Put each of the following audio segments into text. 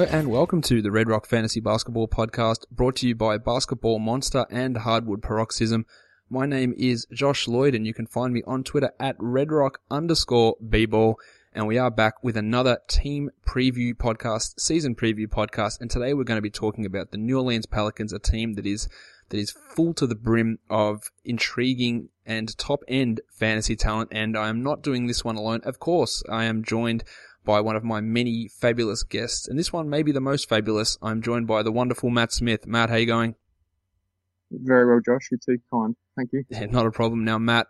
Hello and welcome to the Red Rock Fantasy Basketball Podcast, brought to you by Basketball Monster and Hardwood Paroxysm. My name is Josh Lloyd and you can find me on Twitter at redrock_bball, and we are back with another team preview podcast, season preview podcast, and today we're going to be talking about the New Orleans Pelicans, a team that is full to the brim of intriguing and top-end fantasy talent, and I am not doing this one alone. Of course, I am joined by one of my many fabulous guests, and this one may be the most fabulous. I'm joined by the wonderful Matt Smith. Matt, how you going? Very well, Josh. You're too kind. Thank you. Yeah, not a problem. Now, Matt,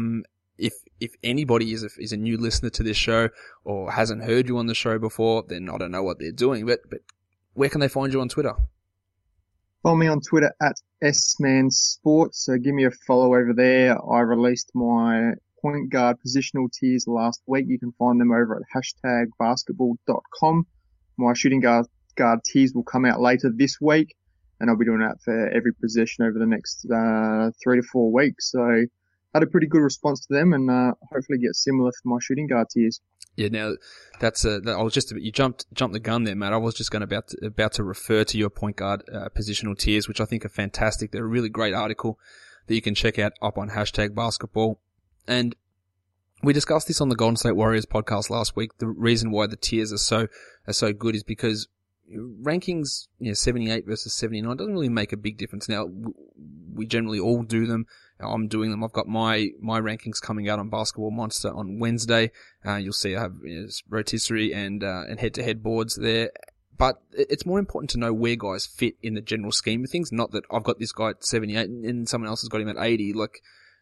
if anybody is a new listener to this show or hasn't heard you on the show before, then I don't know what they're doing, but where can they find you on Twitter? Follow me on Twitter at SManSports, so give me a follow over there. I released my point guard positional tiers last week. You can find them over at #basketball.com. My shooting guard tiers will come out later this week, and I'll be doing that for every position over the next 3 to 4 weeks. So I had a pretty good response to them, and hopefully get similar for my shooting guard tiers. Yeah, now I was just you jumped the gun there, Matt. I was just about to refer to your point guard positional tiers, which I think are fantastic. They're a really great article that you can check out up on #basketball. And we discussed this on the Golden State Warriors podcast last week. The reason why the tiers are so good is because rankings, 78 versus 79 doesn't really make a big difference. Now, we generally all do them. I'm doing them. I've got my rankings coming out on Basketball Monster on Wednesday. You'll see I have rotisserie and head-to-head boards there. But it's more important to know where guys fit in the general scheme of things. Not that I've got this guy at 78 and someone else has got him at 80. Like,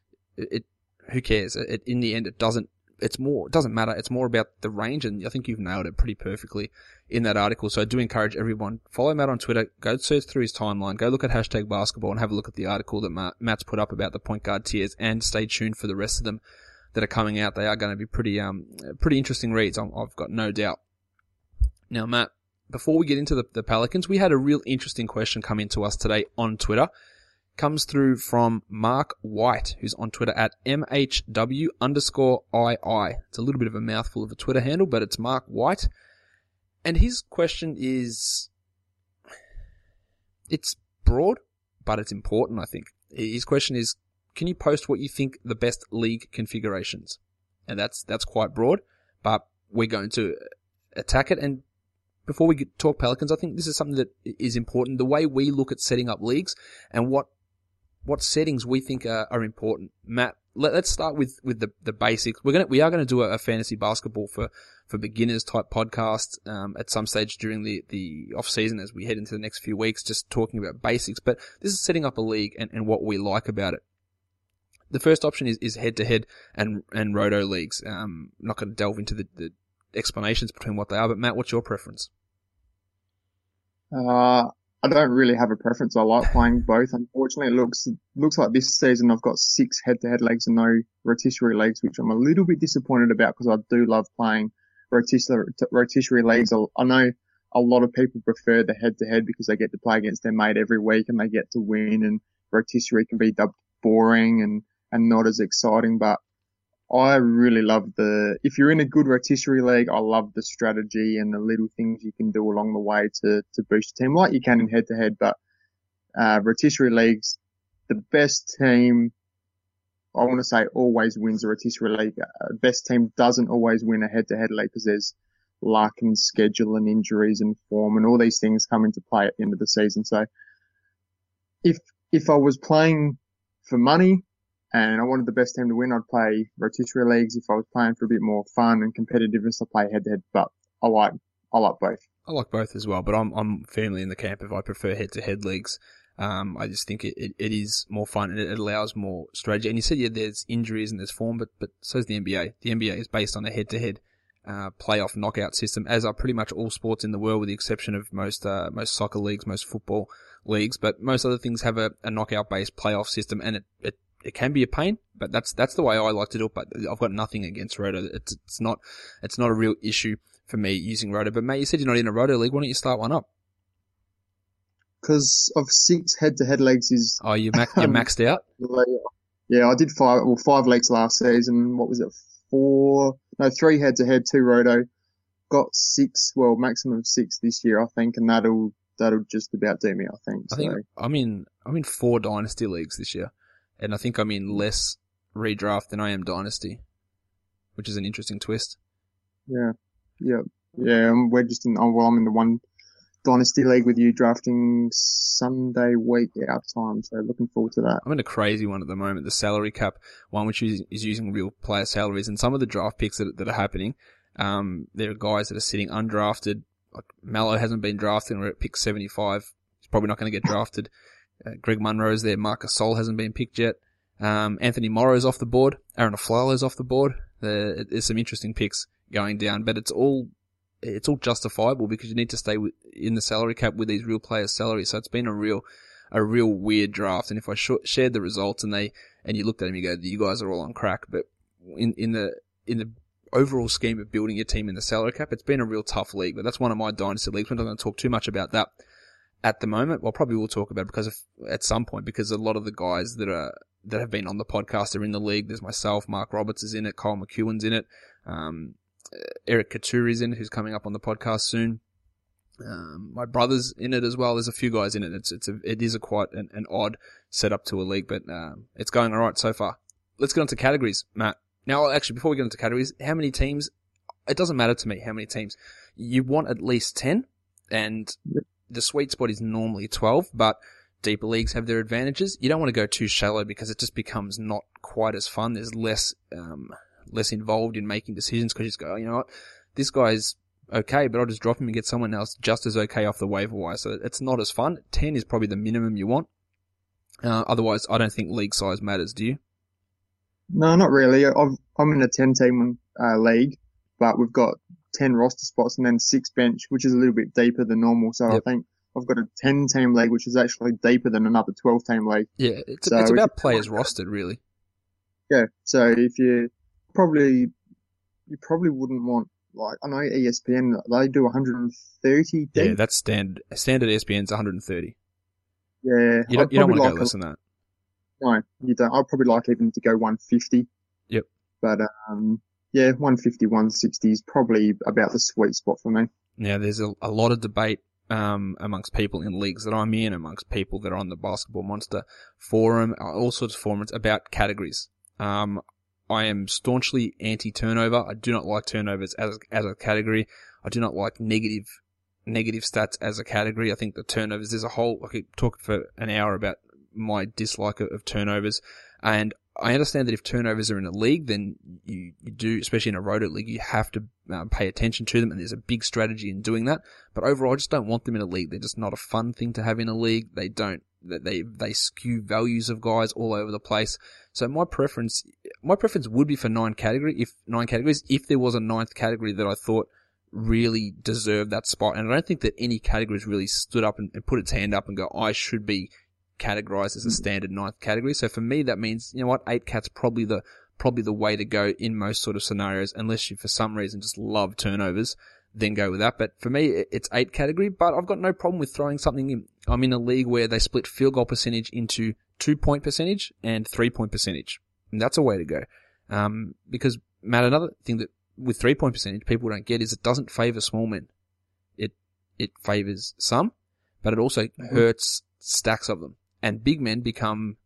who cares? In the end, it doesn't matter. It's more about the range, and I think you've nailed it pretty perfectly in that article. So I do encourage everyone, follow Matt on Twitter, go search through his timeline, go look at #basketball and have a look at the article that Matt's put up about the point guard tiers, and stay tuned for the rest of them that are coming out. They are going to be pretty interesting reads. I've got no doubt. Now, Matt, before we get into the Pelicans, we had a real interesting question come into us today on Twitter. Comes through from Mark White, who's on Twitter at MHW_II. It's a little bit of a mouthful of a Twitter handle, but it's Mark White. And his question is, it's broad, but it's important, I think. His question is, can you post what you think the best league configurations? And that's quite broad, but we're going to attack it. And before we talk Pelicans, I think this is something that is important. The way we look at setting up leagues and what settings we think are important. Matt, let's start with the basics. We are going to do a fantasy basketball for beginners type podcast at some stage during the off season as we head into the next few weeks, just talking about basics. But this is setting up a league and what we like about it. The first option is head to head and roto leagues. I'm not going to delve into the explanations between what they are, but Matt, what's your preference? I don't really have a preference. I like playing both. Unfortunately, it looks like this season I've got 6 head-to-head leagues and no rotisserie leagues, which I'm a little bit disappointed about because I do love playing rotisserie leagues. I know a lot of people prefer the head-to-head because they get to play against their mate every week and they get to win, and rotisserie can be dubbed boring and not as exciting, but I really love if you're in a good rotisserie league, I love the strategy and the little things you can do along the way to boost your team like you can in head to head. But, rotisserie leagues, the best team, I want to say always wins a rotisserie league. Best team doesn't always win a head to head league because there's luck and schedule and injuries and form and all these things come into play at the end of the season. So if I was playing for money, and I wanted the best team to win, I'd play rotisserie leagues. If I was playing for a bit more fun and competitiveness, I'd play head-to-head. But I like both. I like both as well, but I'm firmly in the camp of I prefer head-to-head leagues. I just think it is more fun and it allows more strategy. And you said, there's injuries and there's form, but so is the NBA. The NBA is based on a head-to-head playoff knockout system, as are pretty much all sports in the world, with the exception of most soccer leagues, most football leagues. But most other things have a knockout-based playoff system, and it can be a pain, but that's the way I like to do it. But I've got nothing against Roto. It's not a real issue for me using Roto. But Mate, you said you're not in a Roto league. Why don't you start one up? Because of 6 head-to-head leagues is. Oh, you're maxed out? Yeah, I did 5 leagues last season. What was it? 3 head-to-head, 2 Roto. got 6, maximum of 6 this year, I think, and that'll just about do me, I think. I think I'm in 4 Dynasty leagues this year, and I think I'm in less redraft than I am Dynasty, which is an interesting twist. Yeah. We're just I'm in the one Dynasty league with you, drafting Sunday week our time, so looking forward to that. I'm in a crazy one at the moment, the salary cap one, which is using real player salaries, and some of the draft picks that are happening, there are guys that are sitting undrafted. Like Mallow hasn't been drafted, and we're at pick 75. He's probably not going to get drafted. Greg Munro's there. Marcus Sol hasn't been picked yet. Anthony Morrow's off the board. Aaron Aflalo's off the board. There's some interesting picks going down, but it's all justifiable because you need to stay in the salary cap with these real players' salaries. So it's been a real weird draft. And if I shared the results and you looked at them, you go, you guys are all on crack. But in the overall scheme of building your team in the salary cap, it's been a real tough league. But that's one of my dynasty leagues. We're not going to talk too much about that at the moment. Well, probably we'll talk about it at some point, because a lot of the guys that have been on the podcast are in the league. There's myself, Mark Roberts is in it, Kyle McEwen's in it. Eric Katuri's in it, who's coming up on the podcast soon. My brother's in it as well. There's a few guys in it. It is quite an odd setup to a league, but it's going all right so far. Let's get on to categories, Matt. Now, actually, before we get into categories, how many teams? It doesn't matter to me how many teams. You want at least 10, and the sweet spot is normally 12, but deeper leagues have their advantages. You don't want to go too shallow because it just becomes not quite as fun. There's less involved in making decisions because you just go, oh, you know what, this guy's okay, but I'll just drop him and get someone else just as okay off the waiver wire. So it's not as fun. 10 is probably the minimum you want. Otherwise, I don't think league size matters. Do you? No, not really. I'm in a 10-team league, but we've got 10 roster spots and then 6 bench, which is a little bit deeper than normal. So yep. I think I've got a 10-team league, which is actually deeper than another 12-team league. Yeah, it's about players rostered, really. Yeah, so if you probably wouldn't want, like, I know ESPN, they do 130 deep. Yeah, that's standard. Standard ESPN's 130. Yeah. You don't want to go less than that. No, you don't. I'd probably like even to go 150. Yep. But, 150, 160 is probably about the sweet spot for me. Now, there's a lot of debate amongst people in leagues that I'm in, amongst people that are on the Basketball Monster forum, all sorts of forums about categories. I am staunchly anti-turnover. I do not like turnovers as a category. I do not like negative stats as a category. I think the turnovers, there's a whole, I could talk for an hour about my dislike of turnovers. And I understand that if turnovers are in a league, then you do, especially in a roto league, you have to pay attention to them, and there's a big strategy in doing that. But overall, I just don't want them in a league. They're just not a fun thing to have in a league. They skew values of guys all over the place. So my preference would be for 9 categories, if there was a 9th category that I thought really deserved that spot. And I don't think that any categories really stood up and put its hand up and go, I should be categorized as a standard 9th category. So for me, that means, you know what, 8 cat's probably the way to go in most sort of scenarios, unless you for some reason just love turnovers, then go with that. But for me, it's 8 category, but I've got no problem with throwing something in. I'm in a league where they split field goal percentage into 2-point percentage and 3-point percentage. And that's a way to go. Because, Matt, another thing that with 3-point percentage people don't get is it doesn't favor small men. It favors some, but it also hurts stacks of them. And big men become,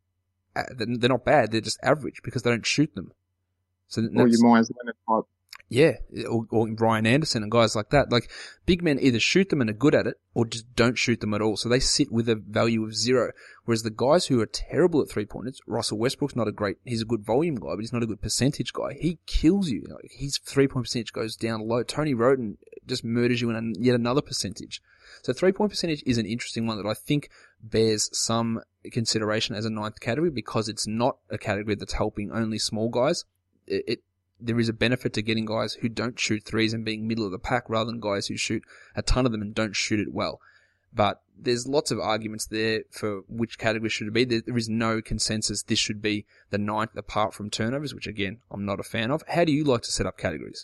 they're not bad, they're just average because they don't shoot them. So or you Myers Leonard type. Yeah, or Brian Anderson and guys like that. Like, big men either shoot them and are good at it, or just don't shoot them at all. So they sit with a value of 0. Whereas the guys who are terrible at 3-pointers, Russell Westbrook's he's a good volume guy, but he's not a good percentage guy. He kills you. Like, his 3-point percentage goes down low. Tony Roden just murders you in yet another percentage. So 3-point percentage is an interesting one that I think bears some consideration as a 9th category, because it's not a category that's helping only small guys. There is a benefit to getting guys who don't shoot threes and being middle of the pack rather than guys who shoot a ton of them and don't shoot it well. But there's lots of arguments there for which category should it be. There is no consensus this should be the 9th apart from turnovers, which again, I'm not a fan of. How do you like to set up categories?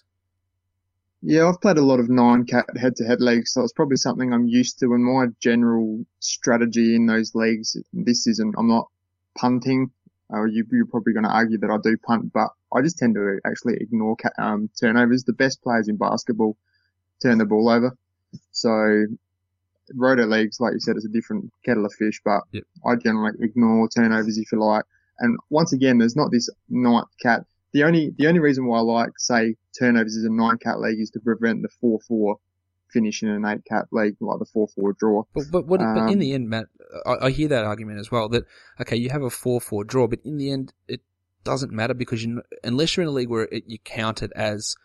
Yeah, I've played a lot of 9-cat head-to-head leagues, so it's probably something I'm used to. And my general strategy in those leagues this season, I'm not punting. You're probably going to argue that I do punt, but I just tend to actually ignore turnovers. The best players in basketball turn the ball over. So roto leagues, like you said, is a different kettle of fish, but Yep. I generally ignore turnovers if you like. And once again, there's not this ninth cat. The only reason why I like, say, turnovers is a 9-cat league is to prevent the 4-4 finish in an 8-cat league, like the 4-4 draw. But in the end, Matt, I hear that argument as well, that, okay, you have a 4-4 draw, but in the end, it doesn't matter because unless you're in a league where you count it as,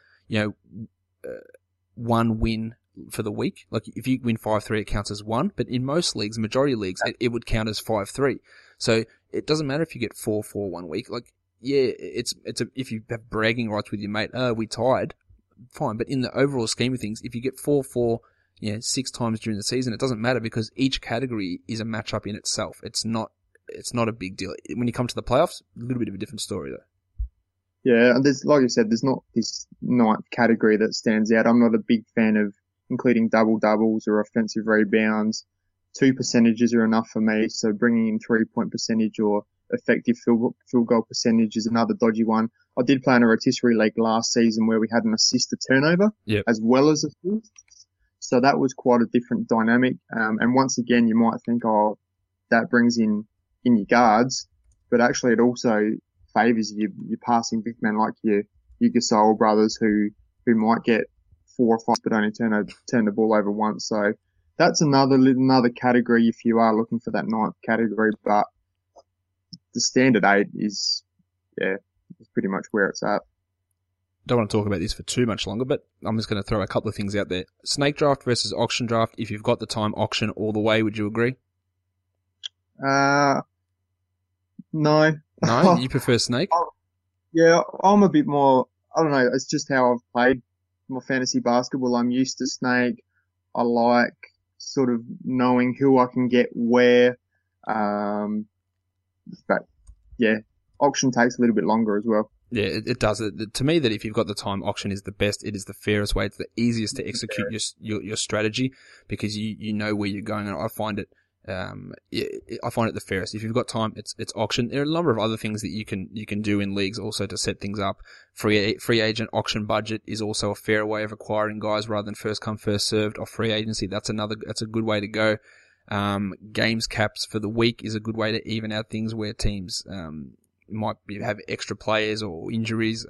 one win for the week. Like if you win 5-3, it counts as one, but in most leagues, majority of leagues, it would count as 5-3. So it doesn't matter if you get 4-4 one week. Like, yeah, if you have bragging rights with your mate, we tied, fine. But in the overall scheme of things, if you get 4-4, 6 times during the season, it doesn't matter because each category is a matchup in itself. It's not a big deal. When you come to the playoffs, a little bit of a different story though. Yeah, and there's, like you said, there's not this ninth category that stands out. I'm not a big fan of including double-doubles or offensive rebounds. 2 percentages are enough for me, so bringing in 3-point percentage or effective field goal percentage is another dodgy one. I did play in a rotisserie league last season where we had an assist to turnover as well as assists, so that was quite a different dynamic. And once again, you might think, that brings in your guards, but actually it also favours your passing big men like your Gasol brothers who might get 4 or 5 but only turn the ball over once. So that's another category if you are looking for that ninth category, but the standard 8 is pretty much where it's at. Don't want to talk about this for too much longer, but I'm just going to throw a couple of things out there. Snake draft versus auction draft. If you've got the time, auction all the way. Would you agree? No. No, you prefer snake? Yeah, I'm a bit more, I don't know, it's just how I've played my fantasy basketball. I'm used to snake. I like sort of knowing who I can get where. But yeah, auction takes a little bit longer as well. Yeah, it does. To me, that if you've got the time, auction is the best. It is the fairest way. It's the easiest to execute your strategy because you know where you're going. And I find it the fairest. If you've got time, it's auction. There are a number of other things that you can do in leagues also to set things up. Free agent auction budget is also a fair way of acquiring guys rather than first come first served. Or free agency, that's a good way to go. Games caps for the week is a good way to even out things where teams might have extra players or injuries.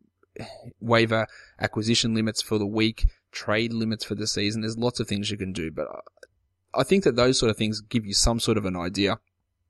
Waiver acquisition limits for the week, trade limits for the season. There's lots of things you can do, but I think that those sort of things give you some sort of an idea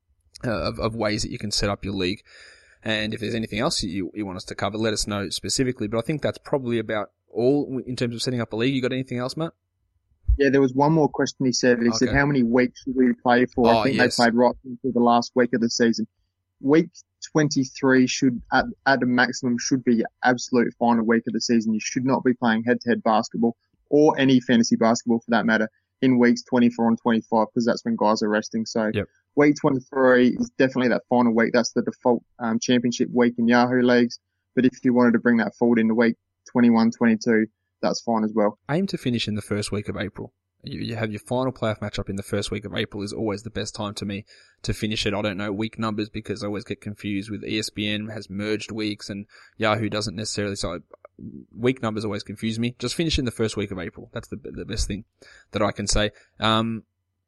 of ways that you can set up your league. And if there's anything else you want us to cover, let us know specifically. But I think that's probably about all in terms of setting up a league. You got anything else, Matt? Yeah, there was one more question he said. He said, how many weeks should we play for? I think they played right into the last week of the season. Week 23 should, at a maximum, should be your absolute final week of the season. You should not be playing head-to-head basketball or any fantasy basketball for that matter in weeks 24 and 25 because that's when guys are resting. So week 23 is definitely that final week. That's the default championship week in Yahoo leagues. But if you wanted to bring that forward into week 21, 22, that's fine as well. Aim to finish in the first week of April. You have your final playoff matchup in the first week of April is always the best time to me to finish it. I don't know week numbers because I always get confused with ESPN has merged weeks and Yahoo doesn't necessarily. So week numbers always confuse me. Just finish in the first week of April. That's the best thing that I can say. Now,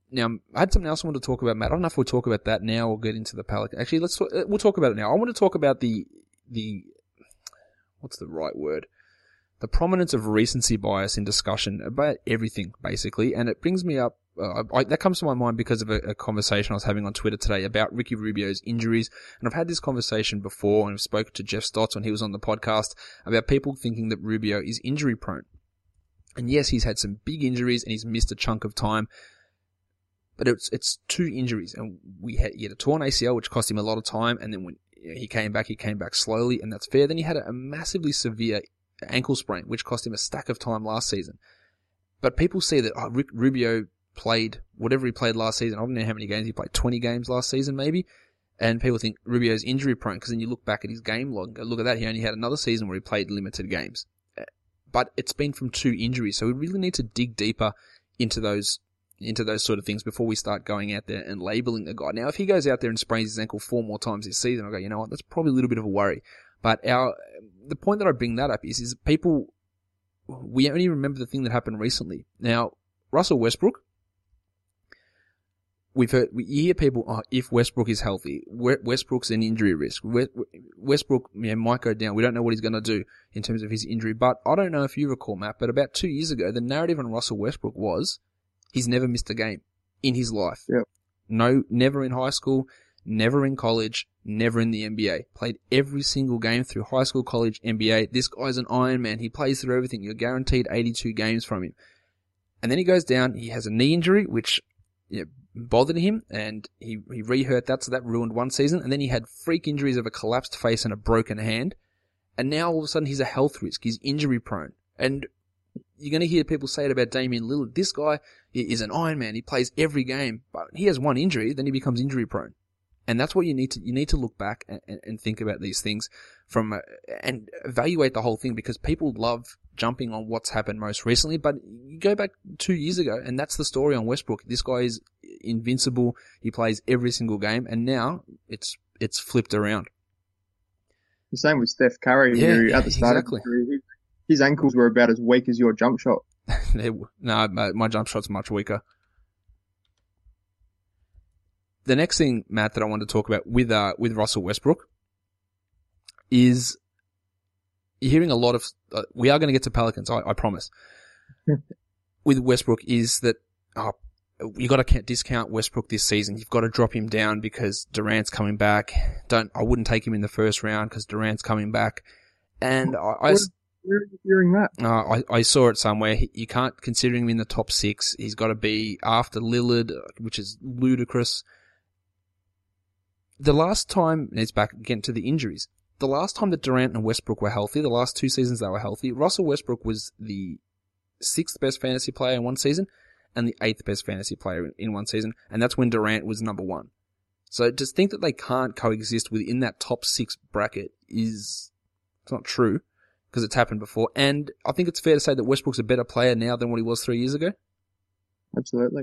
I had something else I wanted to talk about, Matt. I don't know if we'll talk about that now or get into the Pelican. Actually, we'll talk about it now. I want to talk about the what's the right word? The prominence of recency bias in discussion about everything, basically. And it brings me up, that comes to my mind because of a conversation I was having on Twitter today about Ricky Rubio's injuries. And I've had this conversation before and I've spoken to Jeff Stotts when he was on the podcast about people thinking that Rubio is injury prone. And yes, he's had some big injuries and he's missed a chunk of time. But it's 2 injuries. And he had a torn ACL, which cost him a lot of time. And then when he came back slowly, and that's fair. Then he had a massively severe ankle sprain, which cost him a stack of time last season. But people see that Rubio played whatever he played last season. I don't know how many games he played, 20 games last season maybe. And people think Rubio's injury prone because then you look back at his game log and go, look at that, he only had another season where he played limited games. But it's been from 2 injuries, so we really need to dig deeper into those sort of things before we start going out there and labeling the guy. Now, if he goes out there and sprains his ankle 4 more times this season, I'll go, you know what, that's probably a little bit of a worry. But the point that I bring that up is people we only remember the thing that happened recently. Now, Russell Westbrook, you hear people, if Westbrook is healthy, Westbrook's an injury risk. Westbrook might go down. We don't know what he's going to do in terms of his injury. But I don't know if you recall, Matt, but about 2 years ago, the narrative on Russell Westbrook was he's never missed a game in his life. Yep. No, never in high school, never in college, never in the NBA. Played every single game through high school, college, NBA. This guy's an Iron Man. He plays through everything. You're guaranteed 82 games from him. And then he goes down. He has a knee injury, which bothered him, and he re-hurt that, so that ruined one season. And then he had freak injuries of a collapsed face and a broken hand. And now all of a sudden he's a health risk. He's injury prone. And you're going to hear people say it about Damian Lillard. This guy is an Iron Man. He plays every game, but he has one injury, then he becomes injury prone. And that's what you need to look back and think about these things and evaluate the whole thing, because people love jumping on what's happened most recently, but you go back 2 years ago and that's the story on Westbrook. This guy is invincible. He plays every single game, and now it's flipped around. The same with Steph Curry, who at the start of his career, his ankles were about as weak as your jump shot. No, my jump shot's much weaker. The next thing, Matt, that I want to talk about with Russell Westbrook is you're hearing a lot of, we are going to get to Pelicans, I promise. With Westbrook is that, you got to discount Westbrook this season. You've got to drop him down because Durant's coming back. I wouldn't take him in the first round because Durant's coming back. And Where are you hearing that? I saw it somewhere. You can't consider him in the top 6. He's got to be after Lillard, which is ludicrous. The last time, and it's back again to the injuries, the last time that Durant and Westbrook were healthy, the last 2 seasons they were healthy, Russell Westbrook was the 6th best fantasy player in one season and the 8th best fantasy player in one season, and that's when Durant was number 1. So to think that they can't coexist within that top 6 bracket it's not true, because it's happened before. And I think it's fair to say that Westbrook's a better player now than what he was 3 years ago. Absolutely.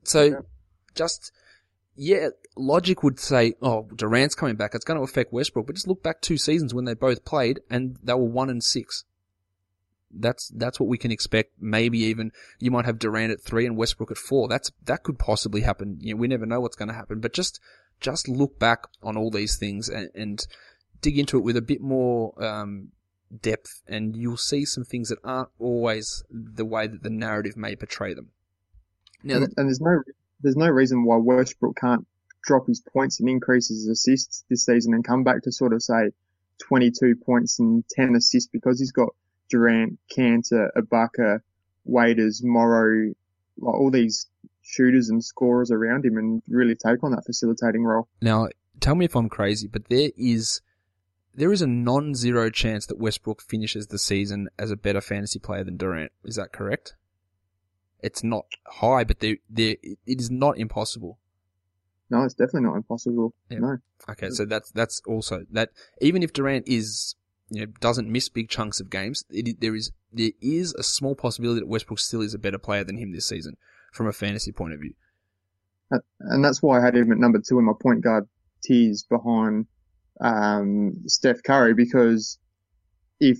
Logic would say, Durant's coming back, it's going to affect Westbrook, but just look back 2 seasons when they both played and they were 1-6. That's what we can expect. Maybe even you might have Durant at 3 and Westbrook at 4. That could possibly happen. We never know what's going to happen, but just look back on all these things and dig into it with a bit more depth, and you'll see some things that aren't always the way that the narrative may portray them. Now, and there's no reason why Westbrook can't drop his points and increase his assists this season and come back to sort of say 22 points and 10 assists, because he's got Durant, Cantor, Ibaka, Waiters, Morrow, like all these shooters and scorers around him, and really take on that facilitating role. Now, tell me if I'm crazy, but there is a non-zero chance that Westbrook finishes the season as a better fantasy player than Durant. Is that correct? It's not high, but it is not impossible. No, it's definitely not impossible. Yeah. No. Okay, so that's also that. Even if Durant doesn't miss big chunks of games, there is a small possibility that Westbrook still is a better player than him this season from a fantasy point of view. And that's why I had him at number 2 in my point guard tiers behind Steph Curry, because if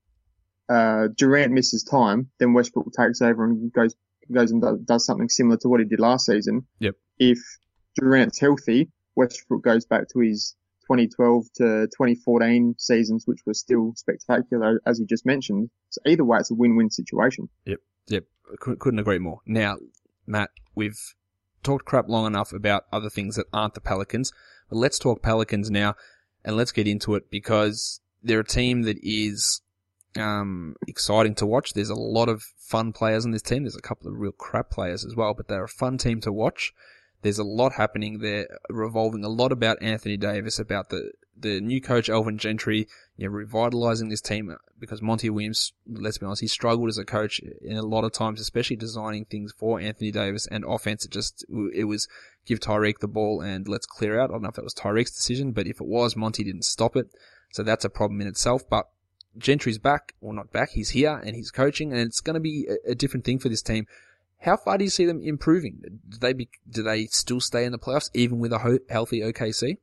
Durant misses time, then Westbrook takes over and goes and does something similar to what he did last season. Yep. If Durant's healthy, Westbrook goes back to his 2012 to 2014 seasons, which were still spectacular, as you just mentioned. So either way, it's a win-win situation. Yep. Couldn't agree more. Now, Matt, we've talked crap long enough about other things that aren't the Pelicans, but let's talk Pelicans now, and let's get into it, because they're a team that is exciting to watch. There's a lot of fun players on this team. There's a couple of real crap players as well, but they're a fun team to watch. There's a lot happening there, revolving a lot about Anthony Davis, about the new coach Alvin Gentry, revitalizing this team, because Monty Williams, let's be honest, he struggled as a coach in a lot of times, especially designing things for Anthony Davis and offense. It was give Tyreek the ball and let's clear out. I don't know if that was Tyreek's decision, but if it was, Monty didn't stop it. So that's a problem in itself. But Gentry's back, or not back, he's here and he's coaching, and it's going to be a different thing for this team. How far do you see them improving? Do they still stay in the playoffs even with a healthy OKC?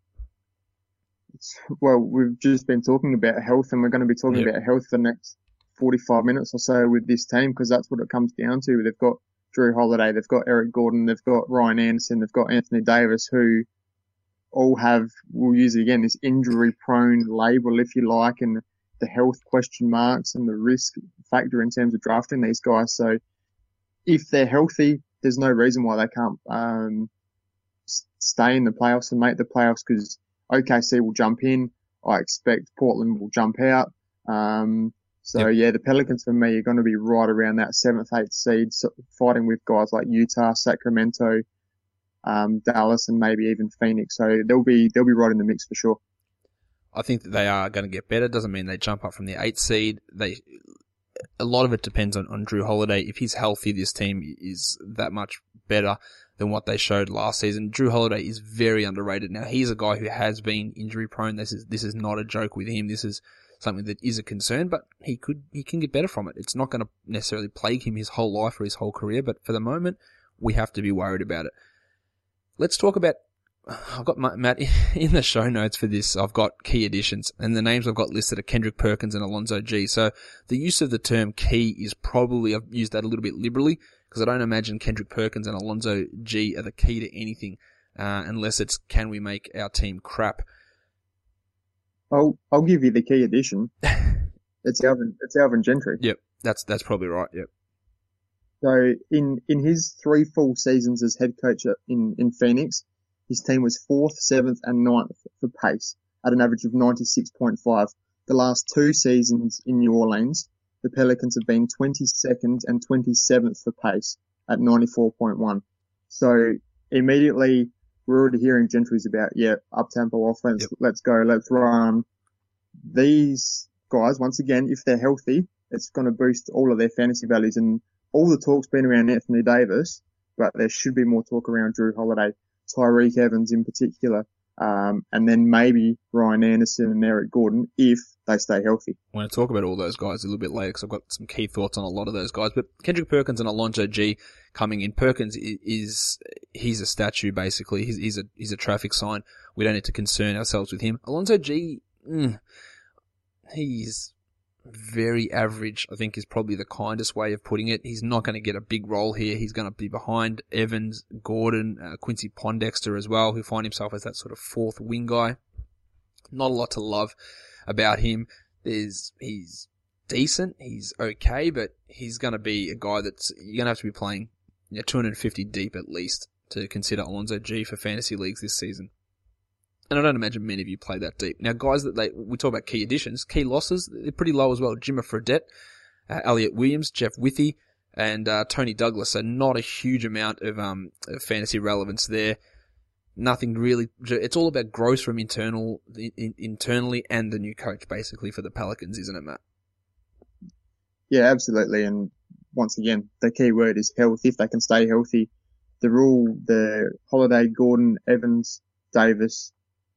Well, we've just been talking about health, and we're going to be talking about health for the next 45 minutes or so with this team, because that's what it comes down to. They've got Drew Holiday, they've got Eric Gordon, they've got Ryan Anderson, they've got Anthony Davis, who all have, we'll use it again, this injury-prone label, if you like, and the health question marks and the risk factor in terms of drafting these guys. So if they're healthy, there's no reason why they can't stay in the playoffs and make the playoffs, because OKC will jump in. I expect Portland will jump out. The Pelicans for me are going to be right around that 7th, 8th seed, fighting with guys like Utah, Sacramento, Dallas, and maybe even Phoenix. So they'll be right in the mix for sure. I think that they are going to get better. Doesn't mean they jump up from the 8th seed. A lot of it depends on Drew Holiday. If he's healthy, this team is that much better than what they showed last season. Drew Holiday is very underrated. Now, he's a guy who has been injury prone. This is not a joke with him. This is something that is a concern, but he can get better from it. It's not going to necessarily plague him his whole life or his whole career, but for the moment, we have to be worried about it. Let's talk about, I've got Matt in the show notes for this. I've got key additions, and the names I've got listed are Kendrick Perkins and Alonzo G. So the use of the term key is probably, I've used that a little bit liberally, because I don't imagine Kendrick Perkins and Alonzo G are the key to anything, unless it's can we make our team crap. I'll give you the key addition. It's Alvin Gentry. Yep, that's probably right. Yep. So in his 3 full seasons as head coach in Phoenix, his team was 4th, 7th, and 9th for pace at an average of 96.5. The last 2 seasons in New Orleans, the Pelicans have been 22nd and 27th for pace at 94.1. So immediately we're already hearing Gentry's about, up-tempo offense, yep. Let's go, let's run. These guys, once again, if they're healthy, it's going to boost all of their fantasy values. And all the talk's been around Anthony Davis, but there should be more talk around Drew Holiday, Tyreke Evans in particular, and then maybe Ryan Anderson and Eric Gordon if they stay healthy. I want to talk about all those guys a little bit later because I've got some key thoughts on a lot of those guys. But Kendrick Perkins and Alonzo G coming in. Perkins he's a statue basically. He's a traffic sign. We don't need to concern ourselves with him. Alonzo G, he's very average, I think is probably the kindest way of putting it. He's not going to get a big role here. He's going to be behind Evans, Gordon, Quincy Pondexter as well, who find himself as that sort of 4th wing guy. Not a lot to love about him. He's decent, he's okay, but he's going to be a guy that's, you're going to have to be playing 250 deep at least to consider Alonzo G for fantasy leagues this season. And I don't imagine many of you play that deep. Now, guys we talk about key additions, key losses, they're pretty low as well. Jimmer Fredette, Elliot Williams, Jeff Withey, and Tony Douglas. So not a huge amount of fantasy relevance there. Nothing really. It's all about growth from internally and the new coach, basically, for the Pelicans, isn't it, Matt? Yeah, absolutely. And once again, the key word is health. If they can stay healthy, the Holiday, Gordon, Evans, Davis,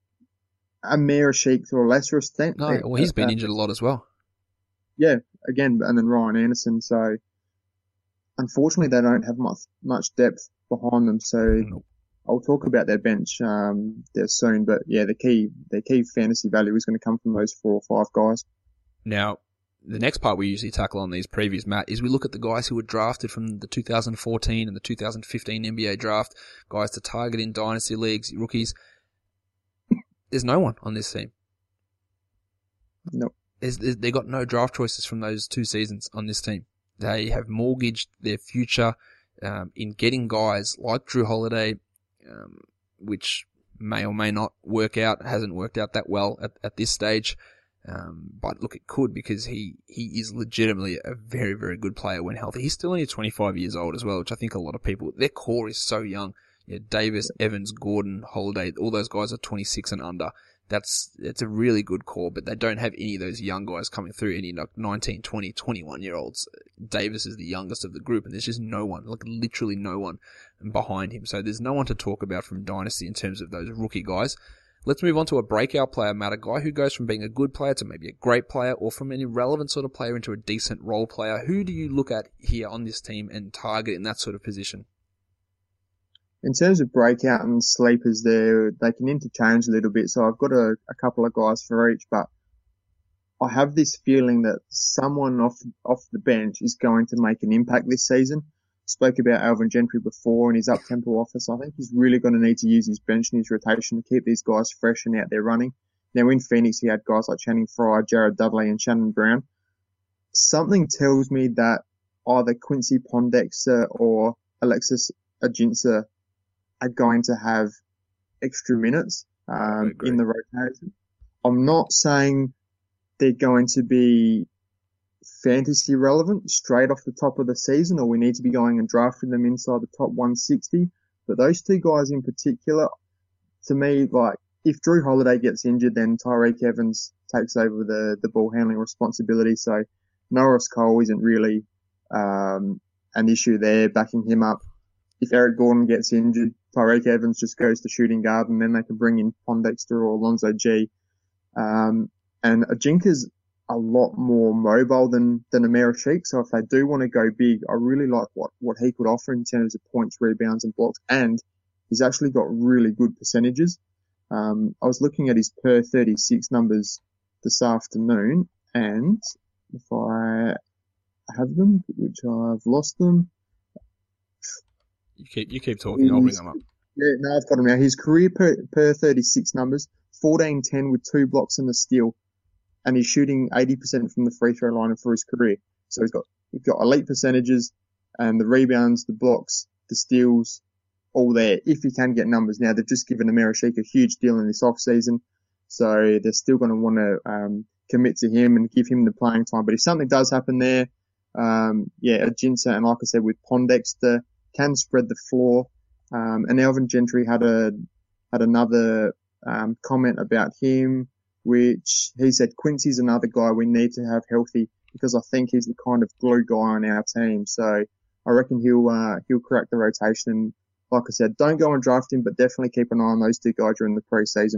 Amir Sheik to a lesser extent. No, well, he's been injured a lot as well. Yeah, again, and then Ryan Anderson. So, unfortunately, they don't have much depth behind them. So, nope. I'll talk about their bench there soon. But yeah, their key fantasy value is going to come from those 4 or 5 guys. Now, the next part we usually tackle on these previews, Matt, is we look at the guys who were drafted from the 2014 and the 2015 NBA draft, guys to target in dynasty leagues, rookies. There's no one on this team. Nope. They got no draft choices from those 2 seasons on this team. They have mortgaged their future in getting guys like Drew Holiday, which may or may not work out. Hasn't worked out that well at this stage. But look, it could, because he is legitimately a very, very good player when healthy. He's still only 25 years old as well, which I think a lot of people, their core is so young. Yeah, Davis, Evans, Gordon, Holiday, all those guys are 26 and under. It's a really good core, but they don't have any of those young guys coming through, any like 19, 20, 21 year olds. Davis is the youngest of the group, and there's just no one, like literally no one behind him. So there's no one to talk about from Dynasty in terms of those rookie guys. Let's move on to a breakout player, Matt, a guy who goes from being a good player to maybe a great player, or from an irrelevant sort of player into a decent role player. Who do you look at here on this team and target in that sort of position? In terms of breakout and sleepers there, they can interchange a little bit. So I've got a couple of guys for each, but I have this feeling that someone off the bench is going to make an impact this season. Spoke about Alvin Gentry before and his up-tempo offense. I think he's really going to need to use his bench and his rotation to keep these guys fresh and out there running. Now in Phoenix, he had guys like Channing Frye, Jared Dudley and Shannon Brown. Something tells me that either Quincy Pondexter or Alexis Ajinça are going to have extra minutes in the rotation. I'm not saying they're going to be fantasy relevant straight off the top of the season, or we need to be going and drafting them inside the top 160. But those two guys in particular, to me, like, if Drew Holiday gets injured, then Tyreek Evans takes over the ball handling responsibility. So Norris Cole isn't really an issue there, backing him up. If Eric Gordon gets injured, Tyreek Evans just goes to shooting guard, and then they can bring in Pondexter or Alonzo G. And Ajinca's a lot more mobile than Amir Sheik. So if they do want to go big, I really like what he could offer in terms of points, rebounds and blocks. And he's actually got really good percentages. I was looking at his per 36 numbers this afternoon, and if I have them, which I've lost them. You keep talking, I'll bring them up. Yeah, no, I've got them now. His career per 36 numbers, 14-10 with 2 blocks and a steal. And he's shooting 80% from the free throw line for his career. So he's got elite percentages and the rebounds, the blocks, the steals, all there, if he can get numbers. Now, they've just given Amir Sheik a huge deal in this off-season, so they're still going to want to commit to him and give him the playing time. But if something does happen there, Ajinça, and like I said, with Pondexter, can spread the floor. And Alvin Gentry had another comment about him, which he said, Quincy's another guy we need to have healthy because I think he's the kind of glue guy on our team. So I reckon he'll crack the rotation. And like I said, don't go and draft him, but definitely keep an eye on those two guys during the preseason.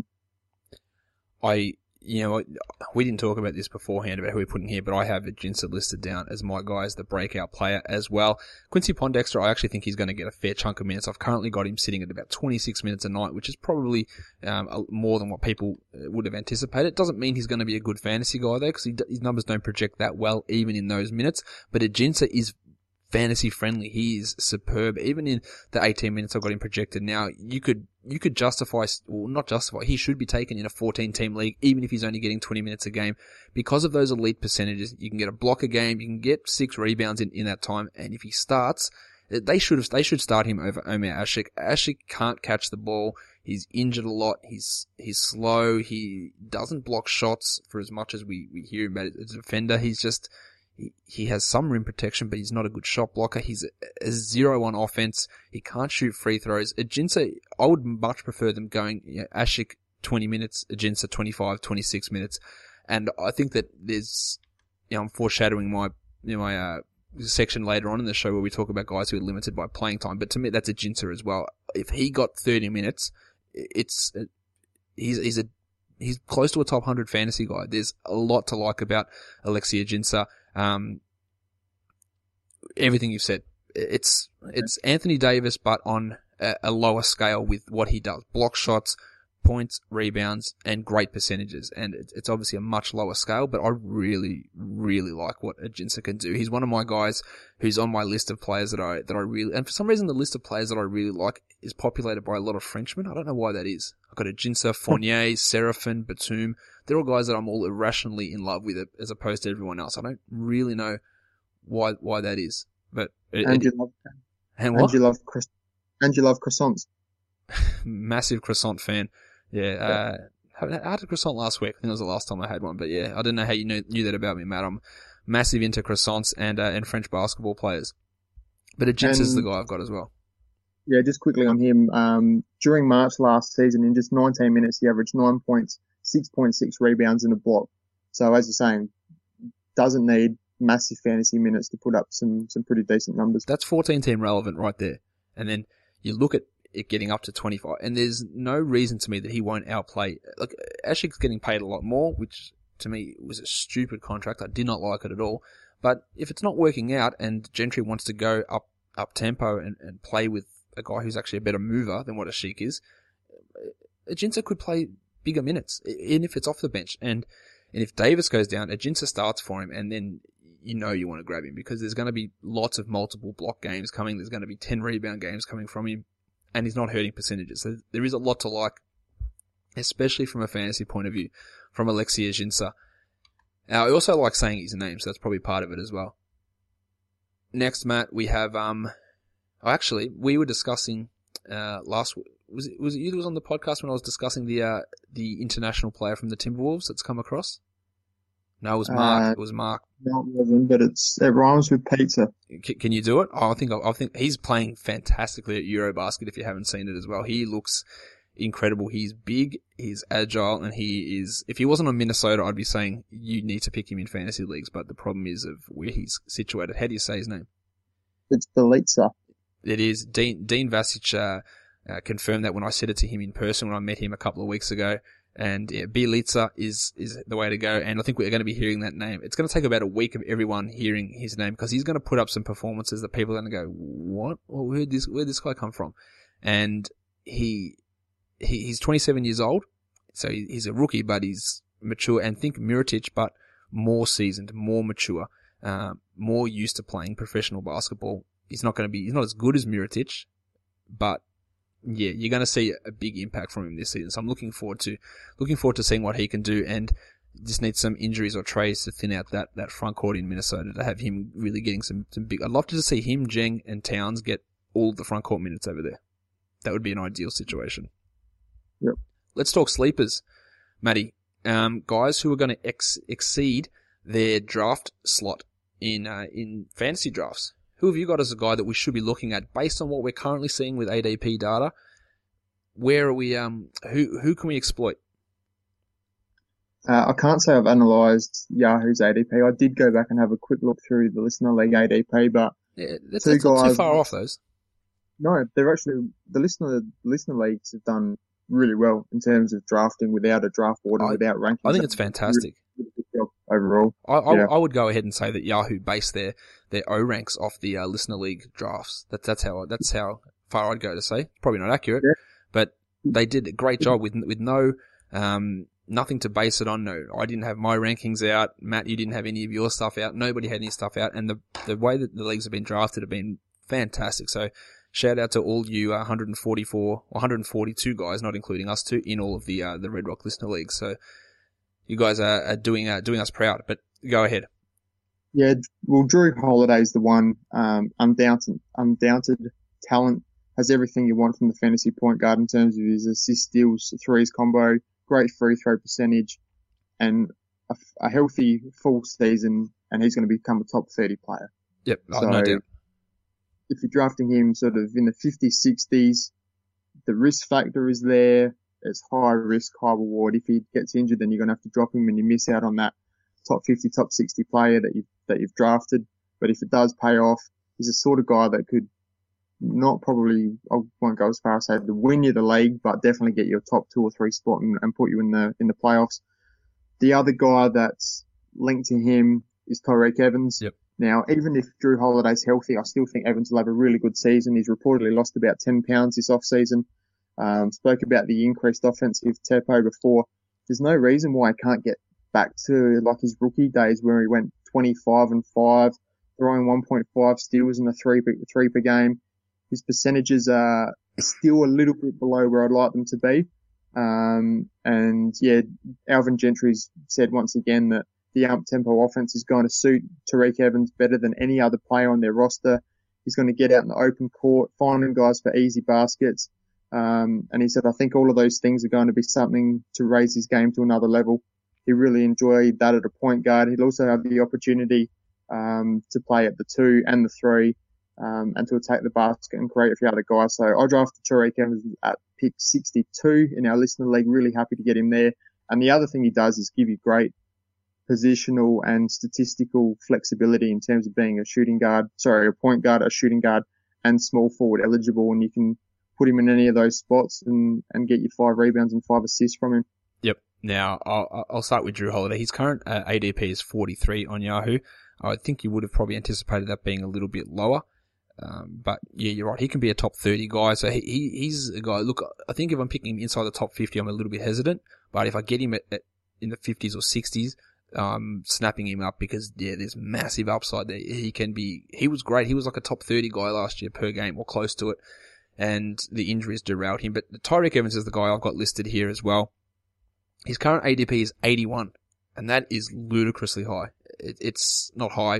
We didn't talk about this beforehand about who we put in here, but I have Ajinça listed down as my guy as the breakout player as well. Quincy Pondexter, I actually think he's going to get a fair chunk of minutes. I've currently got him sitting at about 26 minutes a night, which is probably more than what people would have anticipated. It doesn't mean he's going to be a good fantasy guy though, because his numbers don't project that well even in those minutes. But Ajinça is fantasy friendly. He is superb. Even in the 18 minutes I've got him projected now, you could not justify, he should be taken in a 14-team league, even if he's only getting 20 minutes a game. Because of those elite percentages, you can get a block a game, you can get 6 rebounds in that time, and if he starts, they should start him over Omer Ashik. Ashik can't catch the ball. He's injured a lot. He's slow. He doesn't block shots for as much as we hear about it as a defender. He's just, he has some rim protection, but he's not a good shot blocker. He's a 0 on offense. He can't shoot free throws. Ajinça, I would much prefer them going, Ashik 20 minutes, Ajinça 25, 26 minutes. And I think that there's, I'm foreshadowing my section later on in the show where we talk about guys who are limited by playing time. But to me, that's Ajinça as well. If he got 30 minutes, he's close to a top 100 fantasy guy. There's a lot to like about Alexis Ajinça. Everything you've said, it's Anthony Davis, but on a lower scale with what he does. Block shots, points, rebounds, and great percentages. And it's obviously a much lower scale, but I really, really like what Ajinça can do. He's one of my guys who's on my list of players that I really, and for some reason the list of players that I really like is populated by a lot of Frenchmen. I don't know why that is. I've got Ajinça, Fournier, Serafin, Batum. They're all guys that I'm all irrationally in love with as opposed to everyone else. I don't really know why that is. But and you love croissants. Massive croissant fan. Yeah. I had a croissant last week. I think it was the last time I had one. But yeah, I didn't know how you knew that about me, Matt. I'm massive into croissants and French basketball players. But Ajinça's the guy I've got as well. Yeah, just quickly on him. During March last season, in just 19 minutes, he averaged 9 points, 6.6 rebounds and a block. So as you're saying, doesn't need massive fantasy minutes to put up some pretty decent numbers. That's 14-team relevant right there. And then you look at it getting up to 25, and there's no reason to me that he won't outplay. Look, Ashik's getting paid a lot more, which to me was a stupid contract. I did not like it at all. But if it's not working out and Gentry wants to go up tempo and play with a guy who's actually a better mover than what Ashik is, Ajinça could play bigger minutes, even if it's off the bench. And And if Davis goes down, Ajinça starts for him, and then you want to grab him because there's going to be lots of multiple block games coming. There's going to be 10 rebound games coming from him, and he's not hurting percentages. So there is a lot to like, especially from a fantasy point of view, from Alexei Ajinça. I also like saying his name, so that's probably part of it as well. Next, Matt, we have, actually, we were discussing, last week, was it you that was on the podcast when I was discussing the international player from the Timberwolves that's come across? No, it was Mark. It was Mark. No, it wasn't, but it rhymes with pizza. Can you do it? I think he's playing fantastically at Eurobasket if you haven't seen it as well. He looks incredible. He's big, he's agile, and if he wasn't on Minnesota, I'd be saying you need to pick him in fantasy leagues, but the problem is of where he's situated. How do you say his name? It's Bjelica. It is. Dean Vasic confirmed that when I said it to him in person when I met him a couple of weeks ago. And yeah, Bjelica is the way to go. And I think we're going to be hearing that name. It's going to take about a week of everyone hearing his name because he's going to put up some performances that people are going to go, what? Well, where'd this guy come from? And he's 27 years old. So he's a rookie, but he's mature. And think Mirotic, but more seasoned, more mature, more used to playing professional basketball. He's not as good as Mirotic, but yeah, you're going to see a big impact from him this season. So I'm looking forward to seeing what he can do, and just need some injuries or trades to thin out that front court in Minnesota to have him really getting some big. I'd love to see him, Jeng, and Towns get all of the front court minutes over there. That would be an ideal situation. Yep. Let's talk sleepers, Matty. Guys who are going to exceed their draft slot in fantasy drafts. Who have you got as a guy that we should be looking at based on what we're currently seeing with ADP data? Where are we? Who can we exploit? I can't say I've analysed Yahoo's ADP. I did go back and have a quick look through the Listener League ADP, but yeah, that's not too far off those. No, they're actually the listener leagues have done really well in terms of drafting without a draft board and without rankings. I think it's fantastic. Really good job overall. I would go ahead and say that Yahoo based their O ranks off the Listener League drafts. That's how far I'd go to say. Probably not accurate, but they did a great job with no nothing to base it on. No, I didn't have my rankings out. Matt, you didn't have any of your stuff out. Nobody had any stuff out, and the way that the leagues have been drafted have been fantastic. So shout out to all you 144 or 142 guys, not including us two, in all of the Red Rock Listener Leagues. So you guys are doing us proud. But go ahead. Yeah, well, Drew Holiday's the one. Undoubted talent, has everything you want from the fantasy point guard in terms of his assists, steals, threes combo, great free throw percentage, and a healthy full season, and he's going to become a top 30 player. Yep, so no doubt. If you're drafting him sort of in the 50s, 60s, the risk factor is there. It's high risk, high reward. If he gets injured, then you're going to have to drop him and you miss out on that top 50, top 60 player that you've drafted. But if it does pay off, he's the sort of guy that could not probably, I won't go as far as say to win you the league, but definitely get you a top 2 or 3 spot and put you in the playoffs. The other guy that's linked to him is Tyreke Evans. Yep. Now, even if Drew Holiday's healthy, I still think Evans will have a really good season. He's reportedly lost about 10 pounds this off season. Spoke about the increased offensive tempo before. There's no reason why he can't get back to like his rookie days where he went 25 and 5, throwing 1.5 steals and a three per game. His percentages are still a little bit below where I'd like them to be. And yeah, Alvin Gentry's said once again that the up-tempo offense is going to suit Tyreke Evans better than any other player on their roster. He's going to get out in the open court, finding guys for easy baskets. And he said, I think all of those things are going to be something to raise his game to another level. He really enjoyed that at a point guard. He'll also have the opportunity to play at the 2 and the 3 and to attack the basket and create a few other guys. So I drafted Tyreke Evans at pick 62 in our listener league. Really happy to get him there. And the other thing he does is give you great positional and statistical flexibility in terms of being a point guard, a shooting guard, and small forward eligible. And you can put him in any of those spots and get you 5 rebounds and 5 assists from him. Yep. Now, I'll start with Drew Holiday. His current ADP is 43 on Yahoo. I think you would have probably anticipated that being a little bit lower. But yeah, you're right. He can be a top 30 guy. So he's a guy. Look, I think if I'm picking him inside the top 50, I'm a little bit hesitant. But if I get him in the 50s or 60s, snapping him up because, yeah, there's massive upside there. He was great. He was like a top 30 guy last year per game or close to it. And the injuries derailed him. But Tyreek Evans is the guy I've got listed here as well. His current ADP is 81, and that is ludicrously high. It's not high,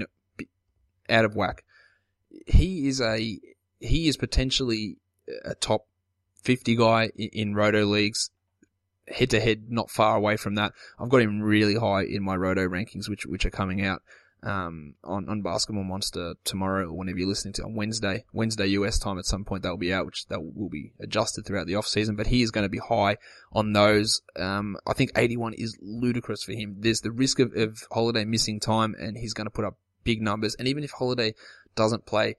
out of whack. He is potentially a top 50 guy in roto leagues. Head to head, not far away from that. I've got him really high in my roto rankings, which are coming out on Basketball Monster tomorrow, or whenever you're listening to it, on Wednesday US time at some point. They'll be out, which will be adjusted throughout the off season. But he is going to be high on those. I think 81 is ludicrous for him. There's the risk of Holiday missing time, and he's going to put up big numbers. And even if Holiday doesn't play,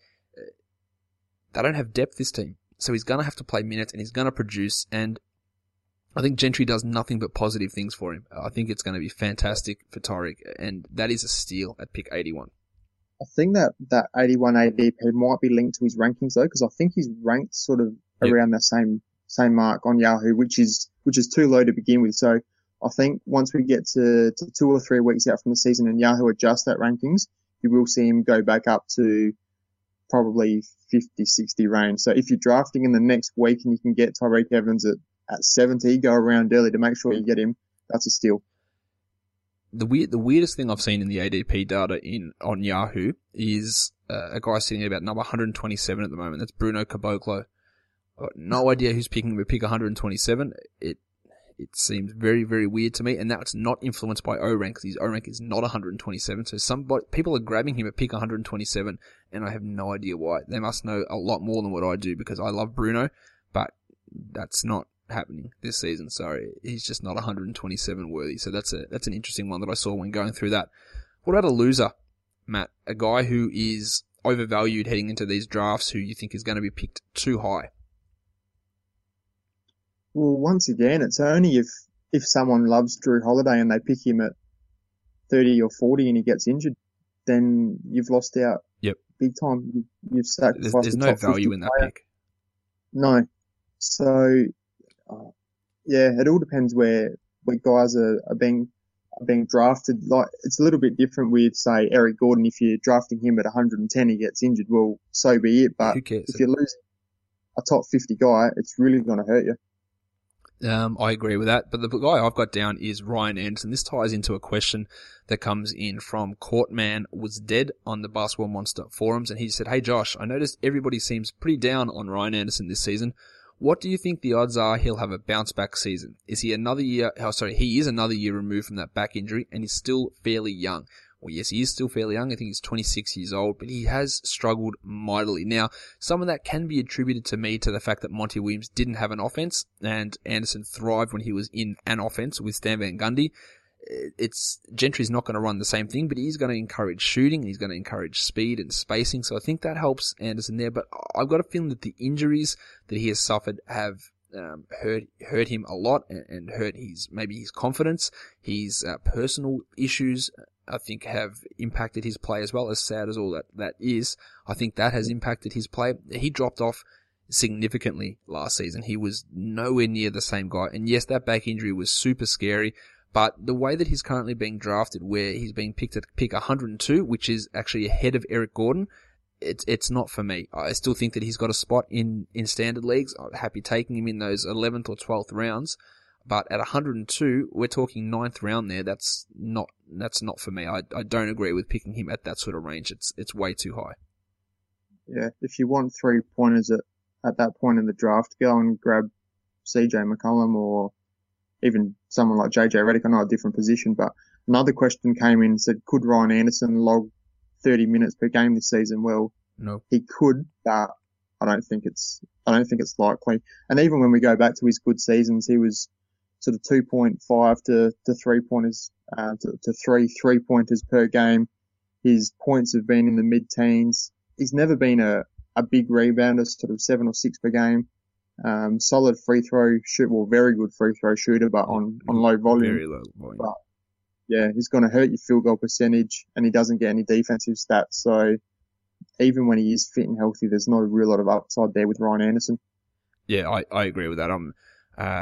they don't have depth, this team. So he's going to have to play minutes, and he's going to produce. And I think Gentry does nothing but positive things for him. I think it's going to be fantastic for Tyreek, and that is a steal at pick 81. I think that 81 ADP might be linked to his rankings though, because I think he's ranked sort of around that same mark on Yahoo, which is too low to begin with. So I think once we get to 2 or 3 weeks out from the season and Yahoo adjust that rankings, you will see him go back up to probably 50, 60 range. So if you're drafting in the next week and you can get Tyreek Evans at 70, go around early to make sure you get him. That's a steal. The weirdest thing I've seen in the ADP data on Yahoo is a guy sitting at about number 127 at the moment. That's Bruno Caboclo. I've got no idea who's picking him at pick 127. It seems very, very weird to me, and that's not influenced by O-Rank, because his O-Rank is not 127. So people are grabbing him at pick 127, and I have no idea why. They must know a lot more than what I do, because I love Bruno, but that's not happening this season. Sorry, he's just not 127 worthy. So that's an interesting one that I saw when going through that. What about a loser, Matt? A guy who is overvalued heading into these drafts, who you think is going to be picked too high? Well, once again, it's only if someone loves Drew Holiday and they pick him at 30 or 40 and he gets injured, then you've lost out. Yep. Big time. You've sacrificed. There's no value in that player. pick. No. So, yeah, it all depends where guys are being drafted. Like, it's a little bit different with, say, Eric Gordon. If you're drafting him at 110, he gets injured. Well, so be it. But who cares? If you're losing a top 50 guy, it's really going to hurt you. I agree with that. But the guy I've got down is Ryan Anderson. This ties into a question that comes in from Courtman Was Dead on the Basketball Monster forums. And he said, "Hey Josh, I noticed everybody seems pretty down on Ryan Anderson this season. What do you think the odds are he'll have a bounce back season? He is another year removed from that back injury, and he's still fairly young." Well, yes, he is still fairly young. I think he's 26 years old, but he has struggled mightily. Now, some of that can be attributed to the fact that Monty Williams didn't have an offense, and Anderson thrived when he was in an offense with Stan Van Gundy. Gentry's not going to run the same thing, but he's going to encourage shooting, he's going to encourage speed and spacing, so I think that helps Anderson there. But I've got a feeling that the injuries that he has suffered have hurt him a lot and hurt his confidence. His personal issues, I think, have impacted his play as well, as sad as all that is. I think that has impacted his play. He dropped off significantly last season. He was nowhere near the same guy. And yes, that back injury was super scary, but the way that he's currently being drafted, where he's being picked at pick 102, which is actually ahead of Eric Gordon, it's not for me. I still think that he's got a spot in standard leagues. I'm happy taking him in those 11th or 12th rounds. But at 102, we're talking 9th round there. That's not for me. I don't agree with picking him at that sort of range. It's way too high. Yeah, if you want 3-pointers at that point in the draft, go and grab CJ McCollum or even someone like JJ Redick. I know a different position, but another question came in and said, could Ryan Anderson log 30 minutes per game this season? Well, no. He could, but I don't think it's likely. And even when we go back to his good seasons, he was sort of 2.5 to 3-pointers, to 3-pointers per game. His points have been in the mid-teens. He's never been a big rebounder, sort of 7 or 6 per game. Solid free throw shooter, very good free throw shooter, but on low volume. Very low volume. But yeah, he's going to hurt your field goal percentage, and he doesn't get any defensive stats. So even when he is fit and healthy, there's not a real lot of upside there with Ryan Anderson. Yeah, I agree with that.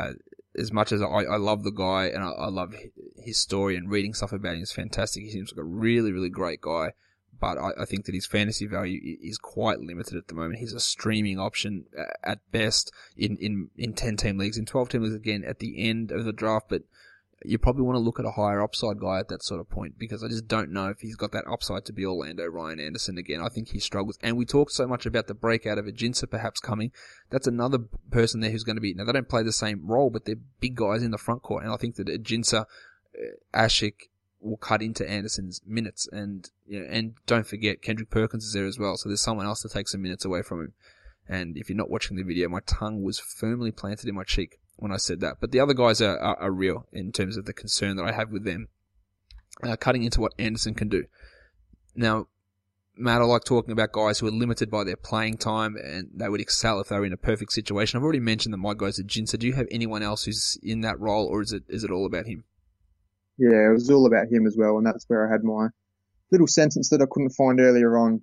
as much as I love the guy and I love his story and reading stuff about him is fantastic. He seems like a really, really great guy. But I think that his fantasy value is quite limited at the moment. He's a streaming option at best in 10-team leagues, in 12-team leagues again at the end of the draft. But you probably want to look at a higher upside guy at that sort of point, because I just don't know if he's got that upside to be Orlando Ryan Anderson again. I think he struggles. And we talked so much about the breakout of Ajinça perhaps coming. That's another person there who's going to be, now they don't play the same role, but they're big guys in the front court. And I think that Ajinça, Ashik, will cut into Anderson's minutes, and don't forget Kendrick Perkins is there as well, so there's someone else to take some minutes away from him. And if you're not watching the video, my tongue was firmly planted in my cheek when I said that. But the other guys are real in terms of the concern that I have with them cutting into what Anderson can do. Now, Matt, I like talking about guys who are limited by their playing time and they would excel if they were in a perfect situation. I've already mentioned that my guy's Ajinça. Do you have anyone else who's in that role, or is it all about him? Yeah, it was all about him as well, and that's where I had my little sentence that I couldn't find earlier on.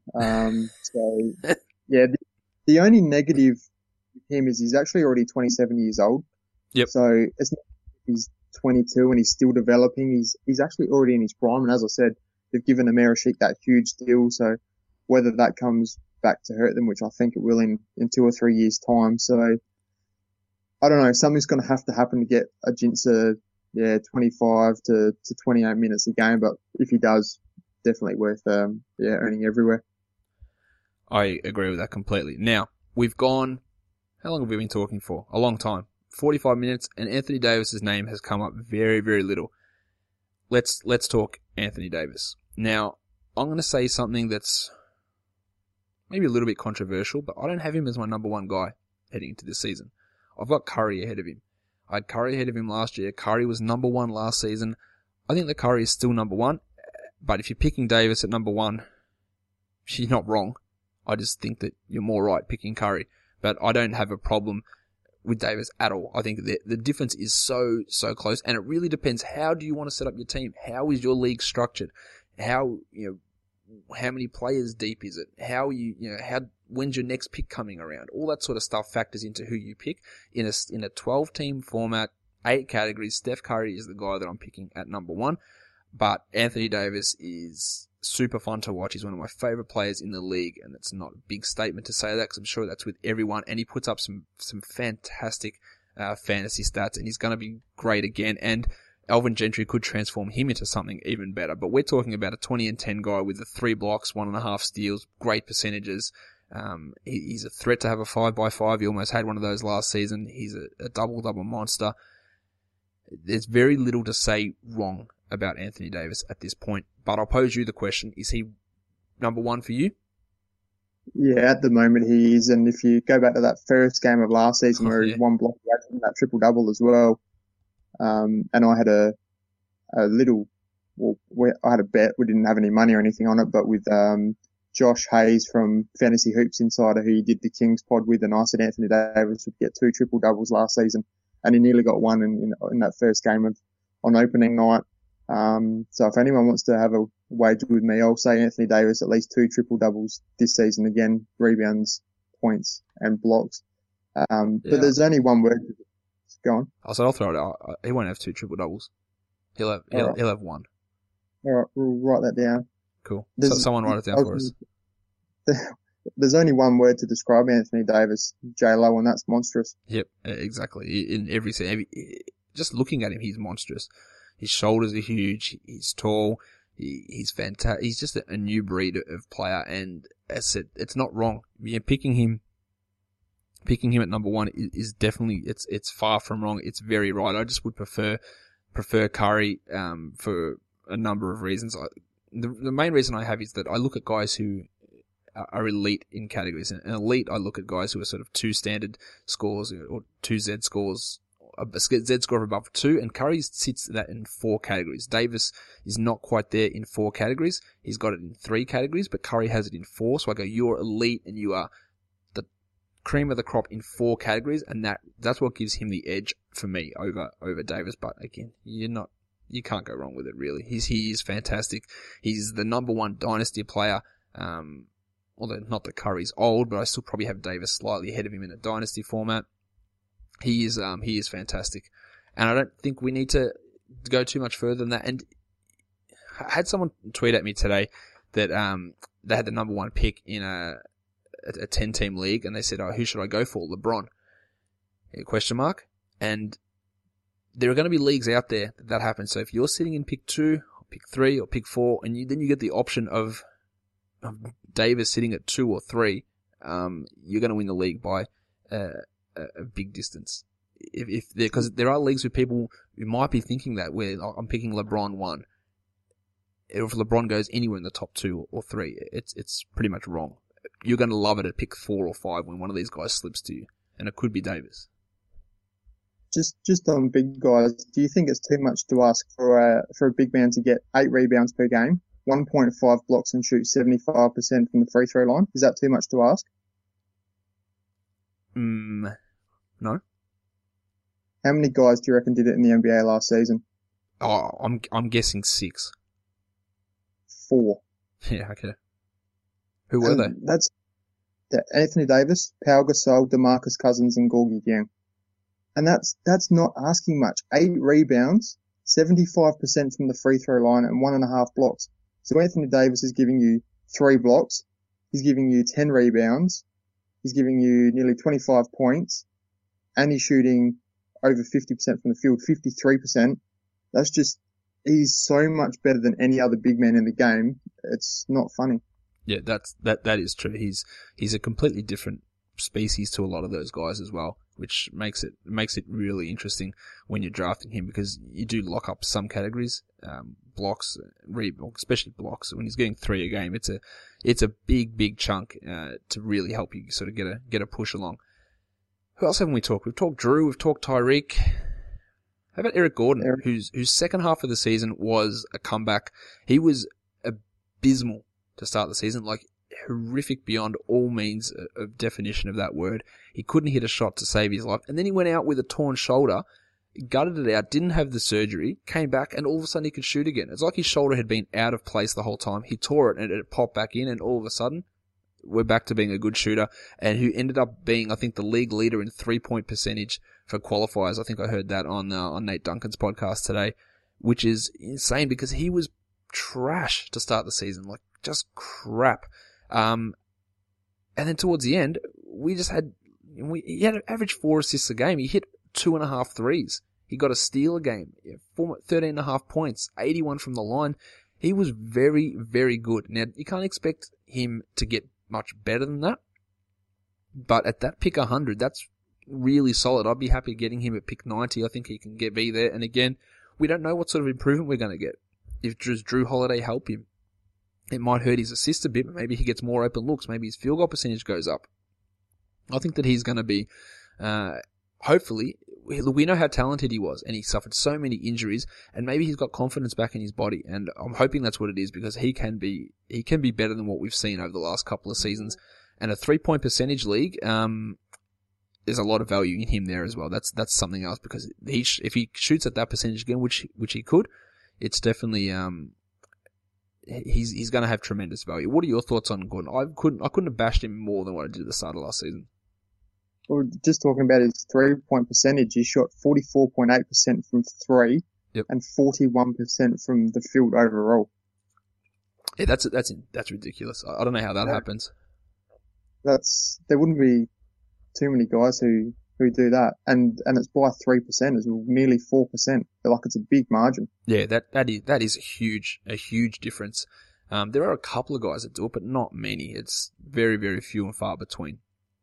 The only negative with him is he's actually already 27 years old. Yep. So it's not he's 22 and he's still developing. He's actually already in his prime, and as I said, they've given Amerashik that huge deal. So whether that comes back to hurt them, which I think it will in 2 or 3 years' time. So I don't know. Something's going to have to happen to get Ajinça 25 to 28 minutes a game, but if he does, definitely worth, earning everywhere. I agree with that completely. Now, we've gone, how long have we been talking for? A long time. 45 minutes, and Anthony Davis's name has come up very, very little. Let's talk Anthony Davis. Now, I'm going to say something that's maybe a little bit controversial, but I don't have him as my number one guy heading into this season. I've got Curry ahead of him. I had Curry ahead of him last year. Curry was number one last season. I think that Curry is still number one, but if you're picking Davis at number one, you're not wrong. I just think that you're more right picking Curry, but I don't have a problem with Davis at all. I think the difference is so close, and it really depends. How do you want to set up your team? How is your league structured? How many players deep is it? When's your next pick coming around? All that sort of stuff factors into who you pick. In a 12-team format, 8 categories, Steph Curry is the guy that I'm picking at number one. But Anthony Davis is super fun to watch. He's one of my favorite players in the league, and it's not a big statement to say that because I'm sure that's with everyone. And he puts up some fantastic fantasy stats, and he's going to be great again. And Alvin Gentry could transform him into something even better. But we're talking about a 20-10 guy with the 3 blocks, 1.5 steals, great percentages. He's a threat to have a 5x5. He almost had one of those last season. He's a double-double monster. There's very little to say wrong about Anthony Davis at this point. But I'll pose you the question, is he number one for you? Yeah, at the moment he is. And if you go back to that first game of last season where he had 1 block away from that triple-double as well, and I had I had a bet. We didn't have any money or anything on it, but with Josh Hayes from Fantasy Hoops Insider, who he did the Kings pod with, and I said Anthony Davis would get 2 triple-doubles last season, and he nearly got 1 in that first game on opening night. So if anyone wants to have a wager with me, I'll say Anthony Davis at least 2 triple-doubles this season. Again, rebounds, points, and blocks. But there's only one word. Go on. I'll throw it out. He won't have 2 triple-doubles. He'll have 1. All right, we'll write that down. Cool. So someone write it down for us. There's only one word to describe Anthony Davis, J-Lo, and that's monstrous. Yep, exactly. In every just looking at him, he's monstrous. His shoulders are huge. He's tall. He's fantastic. He's just a new breed of player, and as I said, it's not wrong. Yeah, picking him at number one is definitely it's far from wrong. It's very right. I just would prefer Curry for a number of reasons. The main reason I have is that I look at guys who are elite in categories. And elite, I look at guys who are sort of 2 standard scores or 2 Z scores, a Z score of above 2, and Curry sits that in 4 categories. Davis is not quite there in 4 categories. He's got it in 3 categories, but Curry has it in 4. So I go, you're elite and you are the cream of the crop in 4 categories, and that's what gives him the edge for me over Davis. But again, you can't go wrong with it, really. He is fantastic. He's the number 1 dynasty player. Although not that Curry's old, but I still probably have Davis slightly ahead of him in a dynasty format. He is fantastic. And I don't think we need to go too much further than that. And I had someone tweet at me today that they had the number 1 pick in a 10-team league, and they said, "Oh, who should I go for? LeBron?" Question mark. And there are going to be leagues out there that happens. So if you're sitting in pick 2, or pick 3, or pick 4, and then you get the option of Davis sitting at 2 or 3, you're going to win the league by a big distance. Because there are leagues with people who might be thinking that, where I'm picking LeBron 1. If LeBron goes anywhere in the top 2 or 3, it's pretty much wrong. You're going to love it at pick 4 or 5 when one of these guys slips to you, and it could be Davis. Just on big guys, do you think it's too much to ask for a big man to get 8 rebounds per game, 1.5 blocks, and shoot 75% from the free throw line? Is that too much to ask? No. How many guys do you reckon did it in the NBA last season? Oh, I'm guessing 6. 4. Yeah, okay. Who were they? That's Anthony Davis, Pau Gasol, DeMarcus Cousins, and Gorgui Dieng. And that's not asking much. 8 rebounds, 75% from the free throw line, and 1.5 blocks. So Anthony Davis is giving you 3 blocks. He's giving you 10 rebounds. He's giving you nearly 25 points, and he's shooting over 50% from the field, 53%. He's so much better than any other big man in the game. It's not funny. Yeah, that is true. He's a completely different species to a lot of those guys as well, which makes it really interesting when you're drafting him, because you do lock up some categories, blocks, especially blocks. When he's getting 3 a game, it's a big chunk to really help you sort of get a push along. Who else haven't we talked? We've talked Drew, we've talked Tyreek. How about Eric Gordon, whose second half of the season was a comeback? He was abysmal to start the season, like horrific beyond all means of definition of that word. He couldn't hit a shot to save his life. And then he went out with a torn shoulder, gutted it out, didn't have the surgery, came back, and all of a sudden he could shoot again. It's like his shoulder had been out of place the whole time. He tore it and it popped back in, and all of a sudden we're back to being a good shooter, and who ended up being, I think, the league leader in 3-point percentage for qualifiers. I think I heard that on Nate Duncan's podcast today, which is insane because he was trash to start the season, like just crap. And then towards the end, he had an average 4 assists a game. He hit 2.5 threes. He got a steal a game, 13.5 points, 81 from the line. He was very, very good. Now, you can't expect him to get much better than that, but at that pick 100, that's really solid. I'd be happy getting him at pick 90. I think he can be there. And again, we don't know what sort of improvement we're going to get. If does Drew Holiday help him? It might hurt his assist a bit, but maybe he gets more open looks. Maybe his field goal percentage goes up. I think that he's going to be, hopefully, we know how talented he was, and he suffered so many injuries, and maybe he's got confidence back in his body, and I'm hoping that's what it is, because he can be better than what we've seen over the last couple of seasons. And a 3-point percentage league, there's a lot of value in him there as well. That's something else, because if he shoots at that percentage again, which he could, it's definitely, he's going to have tremendous value. What are your thoughts on Gordon? I couldn't have bashed him more than what I did at the start of last season. Well, just talking about his 3-point percentage, he shot 44.8% from 3, yep, and 41% from the field overall. Yeah, that's ridiculous. I don't know how that happens. There wouldn't be too many guys who do that, and it's by 3%, it's nearly 4%. Like, it's a big margin. Yeah, that is a huge difference. There are a couple of guys that do it, but not many. It's very, very few and far between.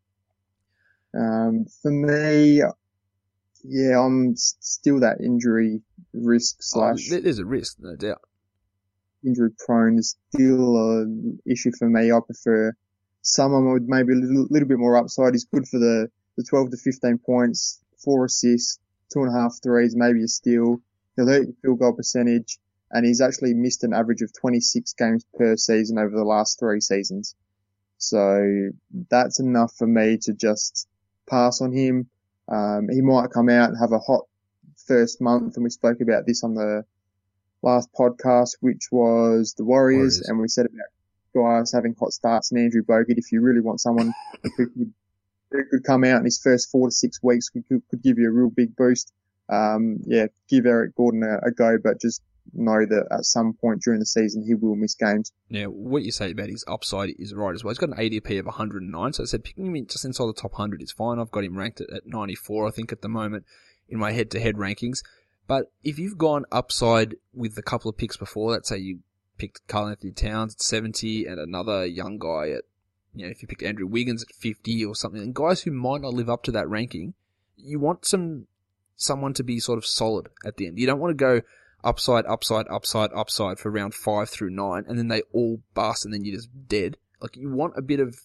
For me, yeah, I'm still that injury risk / there's a risk, no doubt. Injury prone is still an issue for me. I prefer someone with maybe a little bit more upside. He's good for the 12 to 15 points, 4 assists, 2.5 threes, maybe a steal. He'll hurt your field goal percentage, and he's actually missed an average of 26 games per season over the last 3 seasons. So that's enough for me to just pass on him. He might come out and have a hot first month, and we spoke about this on the last podcast, which was the Warriors. And we said about guys having hot starts, and Andrew Bogut, if you really want someone who could come out in his first 4 to 6 weeks, could give you a real big boost. give Eric Gordon a go, but just know that at some point during the season he will miss games. Now, what you say about his upside is right as well. He's got an ADP of 109, so I said picking him just inside the top 100 is fine. I've got him ranked at 94, I think, at the moment in my head-to-head rankings. But if you've gone upside with a couple of picks before, let's say you picked Karl Anthony Towns at 70 and another young guy at, if you picked Andrew Wiggins at 50 or something, and guys who might not live up to that ranking, you want someone to be sort of solid at the end. You don't want to go upside for round 5 through 9, and then they all bust, and then you're just dead. Like, you want a bit of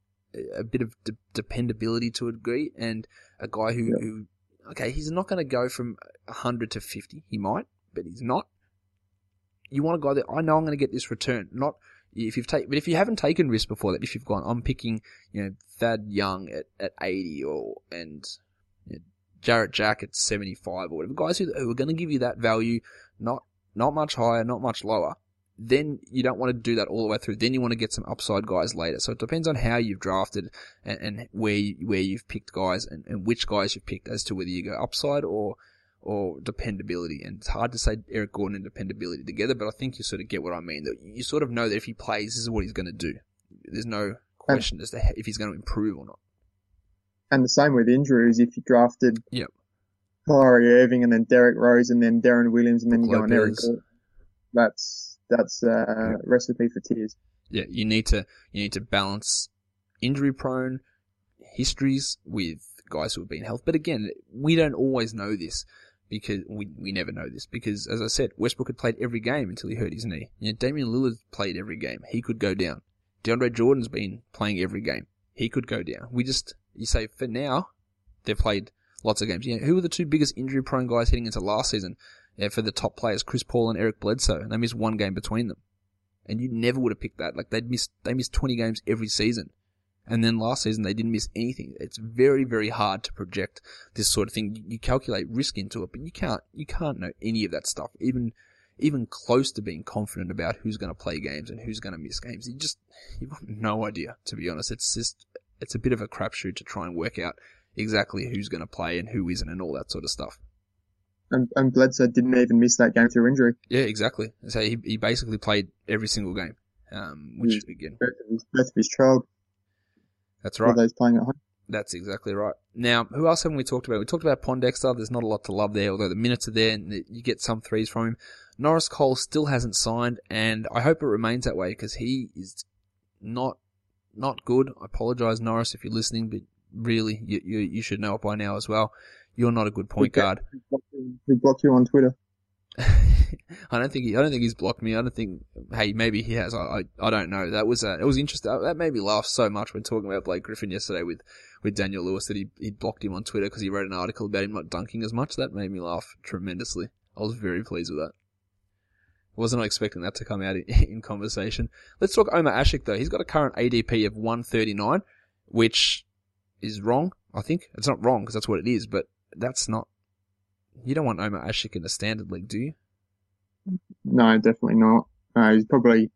dependability to a degree, and a guy who okay, he's not going to go from 100 to 50. He might, but he's not. You want a guy that I know I'm going to get this return. Not if but if you haven't taken risks before that, if you've gone, I'm picking, Thad Young at 80 and Jarrett Jack at 75 or whatever, guys who are going to give you that value, not much higher, not much lower, then you don't want to do that all the way through. Then you want to get some upside guys later. So it depends on how you've drafted and where you've picked guys and which guys you've picked as to whether you go upside or dependability. And it's hard to say Eric Gordon and dependability together, but I think you sort of get what I mean. That you sort of know that if he plays, this is what he's going to do. There's no question as to if he's going to improve or not. And the same with injuries. If you drafted Kyrie Irving and then Derrick Rose and then Darren Williams and then you go on Eric Gordon, that's a recipe for tears. Yeah, you need to balance injury prone histories with guys who have been healthy. But again, we don't always know this because we never know this because, as I said, Westbrook had played every game until he hurt his knee. Damian Lillard played every game. He could go down. DeAndre Jordan's been playing every game. He could go down. You say for now, they've played lots of games. Who were the two biggest injury prone guys heading into last season? For the top players, Chris Paul and Eric Bledsoe, and they missed one game between them. And you never would have picked that. Like, they missed 20 games every season. And then last season, they didn't miss anything. It's very, very hard to project this sort of thing. You calculate risk into it, but you can't know any of that stuff. Even close to being confident about who's going to play games and who's going to miss games. You've got no idea, to be honest. It's a bit of a crapshoot to try and work out exactly who's going to play and who isn't and all that sort of stuff. And Bledsoe didn't even miss that game through injury. Yeah, exactly. So he basically played every single game, which again, both of his child. That's right. Those playing at home. That's exactly right. Now, who else haven't we talked about? We talked about Pondexter. There's not a lot to love there, although the minutes are there and you get some threes from him. Norris Cole still hasn't signed, and I hope it remains that way because he is not good. I apologise, Norris, if you're listening, but really, you should know it by now as well. You're not a good point guard. He blocked you on Twitter. I don't think he's blocked me. I don't think. Hey, maybe he has. I don't know. It was interesting. That made me laugh so much when talking about Blake Griffin yesterday with Daniel Lewis that he blocked him on Twitter because he wrote an article about him not dunking as much. That made me laugh tremendously. I was very pleased with that. I wasn't expecting that to come out in conversation. Let's talk Omer Asik though. He's got a current ADP of 139, which is wrong. I think it's not wrong because that's what it is, but that's not. You don't want Omer Asik in the standard league, do you? No, definitely not. He's probably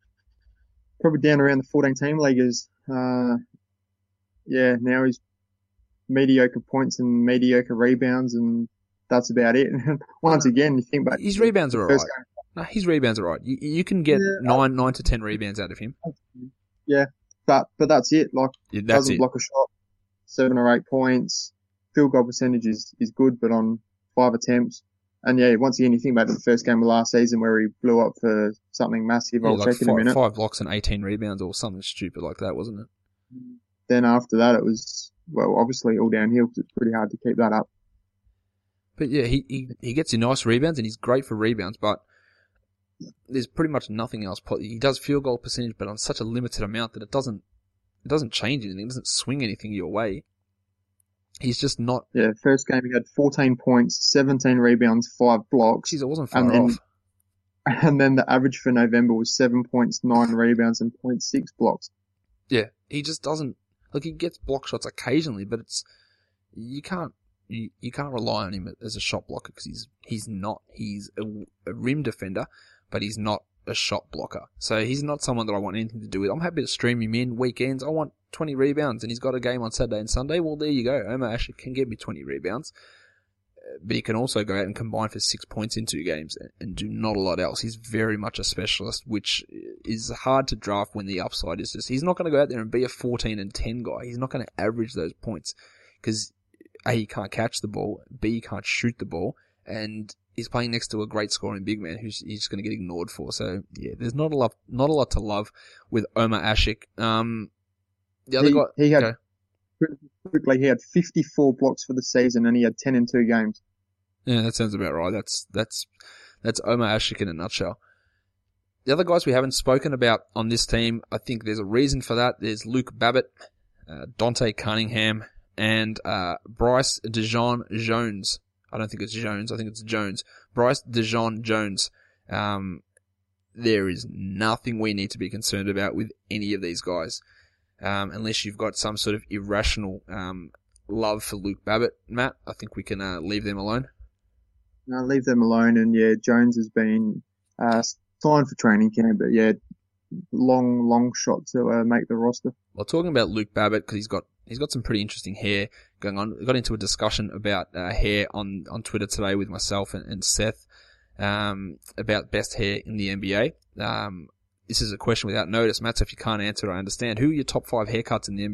down around the 14-team leaguers. Now he's mediocre points and mediocre rebounds, and that's about it. Once again, you think back. His rebounds are alright. No, his rebounds are alright. You can get 9 to 10 rebounds out of him. Yeah, but that's it. Like, doesn't block a shot. 7 or 8 points. Field goal percentage is good, but on 5 attempts. And once again, you think about the first game of last season where he blew up for something massive. I'll check in a minute. 5 blocks and 18 rebounds or something stupid like that, wasn't it? Then after that, it was, obviously all downhill because it's pretty hard to keep that up. But yeah, he gets you nice rebounds and he's great for rebounds, but there's pretty much nothing else. He does field goal percentage, but on such a limited amount that it doesn't change anything. It doesn't swing anything your way. He's just not. Yeah, first game he had 14 points, 17 rebounds, 5 blocks. Jeez, it wasn't far off. And then the average for November was 7 points, 9 rebounds, and 0.6 blocks. Yeah, he just doesn't. He gets block shots occasionally, but you can't rely on him as a shot blocker because he's not. He's a rim defender, but he's not a shot blocker. So he's not someone that I want anything to do with. I'm happy to stream him in weekends. I want 20 rebounds and he's got a game on Saturday and Sunday. Well, there you go. Omer Asik can get me 20 rebounds. but he can also go out and combine for 6 points in 2 games and do not a lot else. He's very much a specialist, which is hard to draft when the upside is just, he's not going to go out there and be a 14 and 10 guy. He's not going to average those points because A, he can't catch the ball, B, he can't shoot the ball, and he's playing next to a great scoring big man who's he's just going to get ignored for. So yeah, there's not a lot to love with Omer Asik. The other guy, he had quickly, he had 54 blocks for the season and he had 10 in 2 games. Yeah, that sounds about right. That's Omer Asik in a nutshell. The other guys we haven't spoken about on this team, I think there's a reason for that. There's Luke Babbitt, Dante Cunningham, and Bryce DeJean Jones. I don't think it's Jones. I think it's Jones. Bryce DeJean Jones. There is nothing we need to be concerned about with any of these guys, unless you've got some sort of irrational love for Luke Babbitt. Matt, I think we can leave them alone. No, leave them alone. And yeah, Jones has been signed for training camp, but yeah, long shot to make the roster. Well, talking about Luke Babbitt, because he's got some pretty interesting hair going on. We got into a discussion about hair on Twitter today with myself and Seth about best hair in the NBA. This is a question without notice, Matt, so if you can't answer, I understand. Who are your top 5 haircuts in the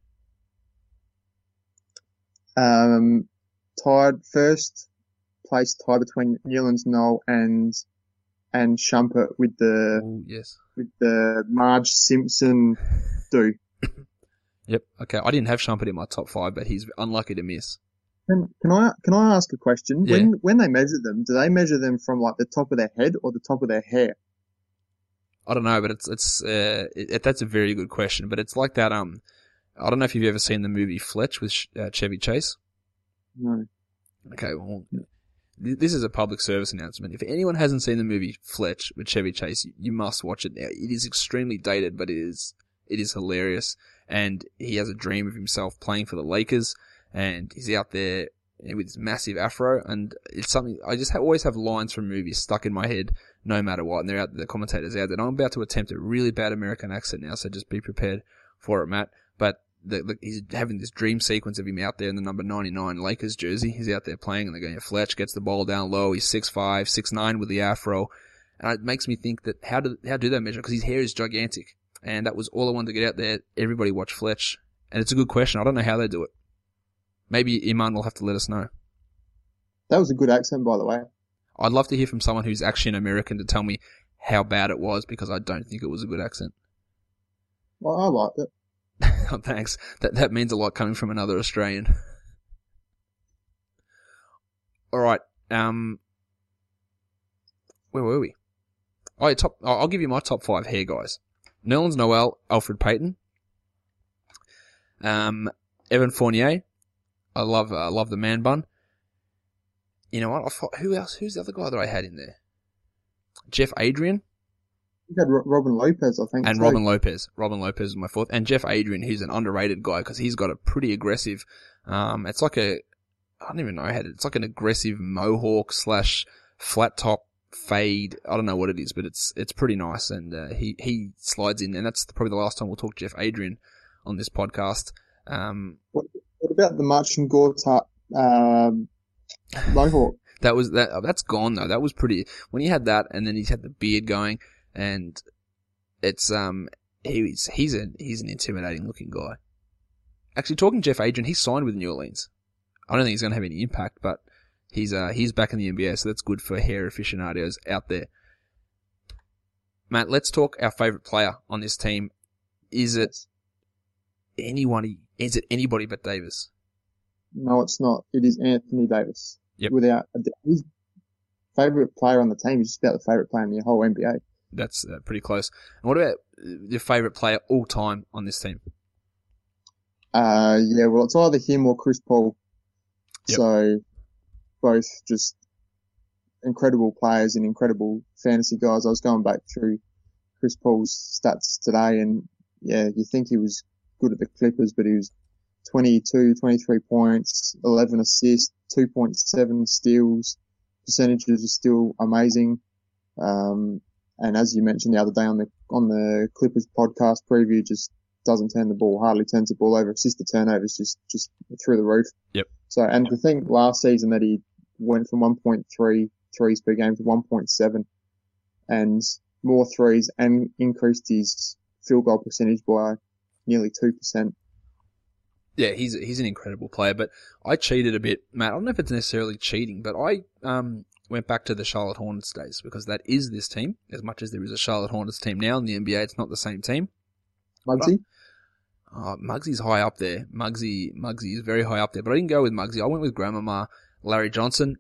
NBA? First place tie between Newlands Noel and Shumpert with the Marge Simpson do. Yep. Okay. I didn't have Shumpert in my top 5, but he's unlucky to miss. Can I ask a question? Yeah. When they measure them, do they measure them from like the top of their head or the top of their hair? I don't know, but that's a very good question. But it's like that. I don't know if you've ever seen the movie Fletch with Chevy Chase. No. Okay. Well, this is a public service announcement. If anyone hasn't seen the movie Fletch with Chevy Chase, you must watch it now. It is extremely dated, but it is hilarious. And he has a dream of himself playing for the Lakers, and he's out there with his massive afro, and it's something, I just always have lines from movies stuck in my head, no matter what, and the commentators out there. And I'm about to attempt a really bad American accent now, so just be prepared for it, Matt. But he's having this dream sequence of him out there in the number 99 Lakers jersey. He's out there playing, and they're going, Fletch gets the ball down low, he's 6'5", 6'9" with the afro, and it makes me think that how do they measure? Because his hair is gigantic. And that was all I wanted to get out there. Everybody watch Fletch. And it's a good question. I don't know how they do it. Maybe Iman will have to let us know. That was a good accent, by the way. I'd love to hear from someone who's actually an American to tell me how bad it was, because I don't think it was a good accent. Well, I liked it. Oh, thanks. That means a lot coming from another Australian. All right. Where were we? Oh, I'll give you my top 5 hair guys. Nerlens Noel, Alfred Payton, Evan Fournier. I love the man bun. You know what? Who else? Who's the other guy that I had in there? Jeff Adrian. You had Robin Lopez, I think. And so. Robin Lopez. Robin Lopez is my 4th. And Jeff Adrian, who's an underrated guy because he's got a pretty aggressive, it's like I don't even know how it's like an aggressive mohawk / flat top fade. I don't know what it is, but it's pretty nice, and he slides in, and that's probably the last time we'll talk Jeff Adrian on this podcast. What about the Marcin Gortat mohawk? That's gone though. That was pretty when he had that, and then he's had the beard going, and it's he's an intimidating looking guy. Actually, talking Jeff Adrian, he signed with New Orleans. I don't think he's going to have any impact, but he's back in the NBA, so that's good for hair aficionados out there. Matt, let's talk our favourite player on this team. Is it anybody but Davis? No, it's not. It is Anthony Davis. Yep. Without his favourite player on the team is just about the favourite player in the whole NBA. That's pretty close. And what about your favourite player all time on this team? Yeah, well, it's either him or Chris Paul. Yep. So both just incredible players and incredible fantasy guys. I was going back through Chris Paul's stats today, and yeah, you think he was good at the Clippers, but he was 22, 23 points, 11 assists, 2.7 steals. Percentages are still amazing. And as you mentioned the other day on the Clippers podcast preview, just doesn't turn the ball, hardly turns the ball over. Assist to turnovers just through the roof. Yep. So, and to think last season that he went from 1.3 threes per game to 1.7 and more threes and increased his field goal percentage by nearly 2%. Yeah, he's an incredible player, but I cheated a bit, Matt. I don't know if it's necessarily cheating, but I went back to the Charlotte Hornets days because that is this team. As much as there is a Charlotte Hornets team now in the NBA, it's not the same team. Muggsy? Muggsy's high up there. Muggsy is very high up there, but I didn't go with Muggsy. I went with Grandmama Larry Johnson.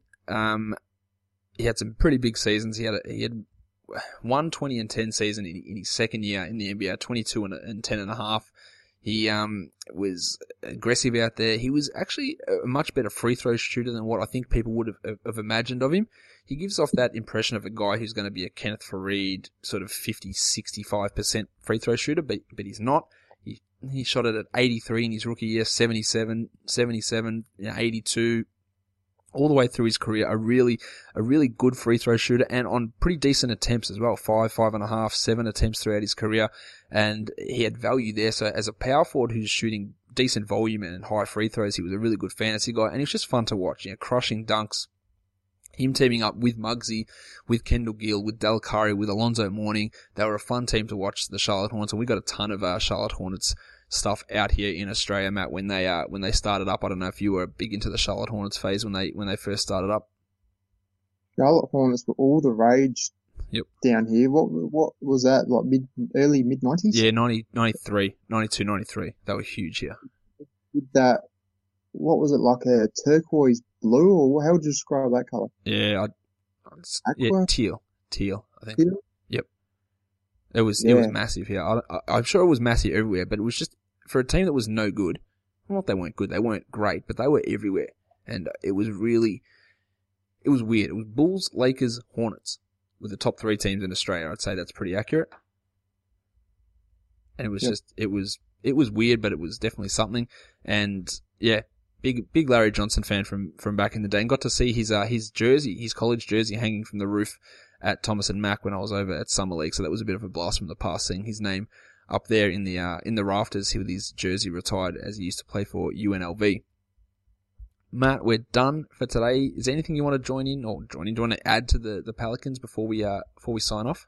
He had some pretty big seasons. He had 120 and 10 season in his second year in the NBA, 22 and 10 and a half. He was aggressive out there. He was actually a much better free throw shooter than what I think people would have imagined of him. He gives off that impression of a guy who's going to be a Kenneth Faried sort of 50, 65% free throw shooter, but he's not. He shot it at 83 in his rookie year, 77, 82, all the way through his career. A really good free throw shooter and on pretty decent attempts as well. 5.5, 7 attempts throughout his career. And he had value there. So as a power forward who's shooting decent volume and high free throws, he was a really good fantasy guy. And he was just fun to watch, crushing dunks. Him teaming up with Muggsy, with Kendall Gill, with Del Curry, with Alonzo Mourning. They were a fun team to watch, the Charlotte Hornets. And we got a ton of Charlotte Hornets stuff out here in Australia, Matt, when they started up. I don't know if you were big into the Charlotte Hornets phase when they first started up. Charlotte Hornets were all the rage. Yep. Down here. What was that, like early mid-90s? Yeah, 93, 92, 93. They were huge here. With that, what was it, like a turquoise blue, or how would you describe that colour? Yeah, teal, I think. Teal? Yep. It was massive here. I'm sure it was massive everywhere, but it was just, for a team that was no good, not they weren't good, they weren't great, but they were everywhere. And it was weird. It was Bulls, Lakers, Hornets with the top three teams in Australia. I'd say that's pretty accurate. And it was it was weird, but it was definitely something. And yeah, big Larry Johnson fan from back in the day, and got to see his jersey, his college jersey hanging from the roof at Thomas and Mack when I was over at Summer League. So that was a bit of a blast from the past, seeing his name up there in the rafters with his jersey retired as he used to play for UNLV. Matt, we're done for today. Is there anything you want to join in? Do you want to add to the Pelicans before we sign off?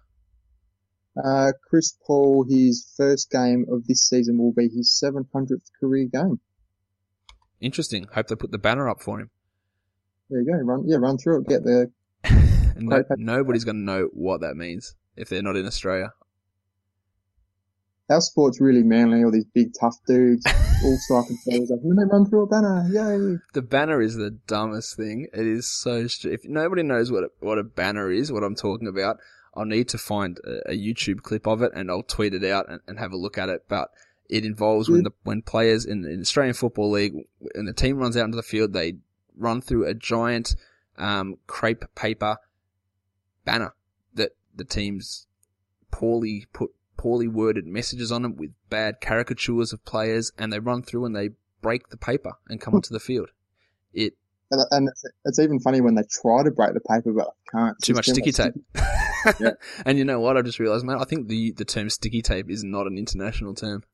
Chris Paul, his first game of this season will be his 700th career game. Interesting. Hope they put the banner up for him. There you go. Run through it. Get the. Nobody's going to know what that means if they're not in Australia. Our sport's really manly, all these big tough dudes, all cycling players. Like, when they run through a banner, yay! The banner is the dumbest thing. It is so if nobody knows what a banner is, what I'm talking about, I'll need to find a YouTube clip of it and I'll tweet it out and have a look at it. But it involves when players in the Australian Football League, and the team runs out into the field, they run through a giant crepe paper banner that the team's poorly worded messages on them with bad caricatures of players, and they run through and they break the paper and come onto the field. And it's even funny when they try to break the paper, but can't. Too much sticky tape. Yeah. And you know what? I just realised, man, I think the term sticky tape is not an international term.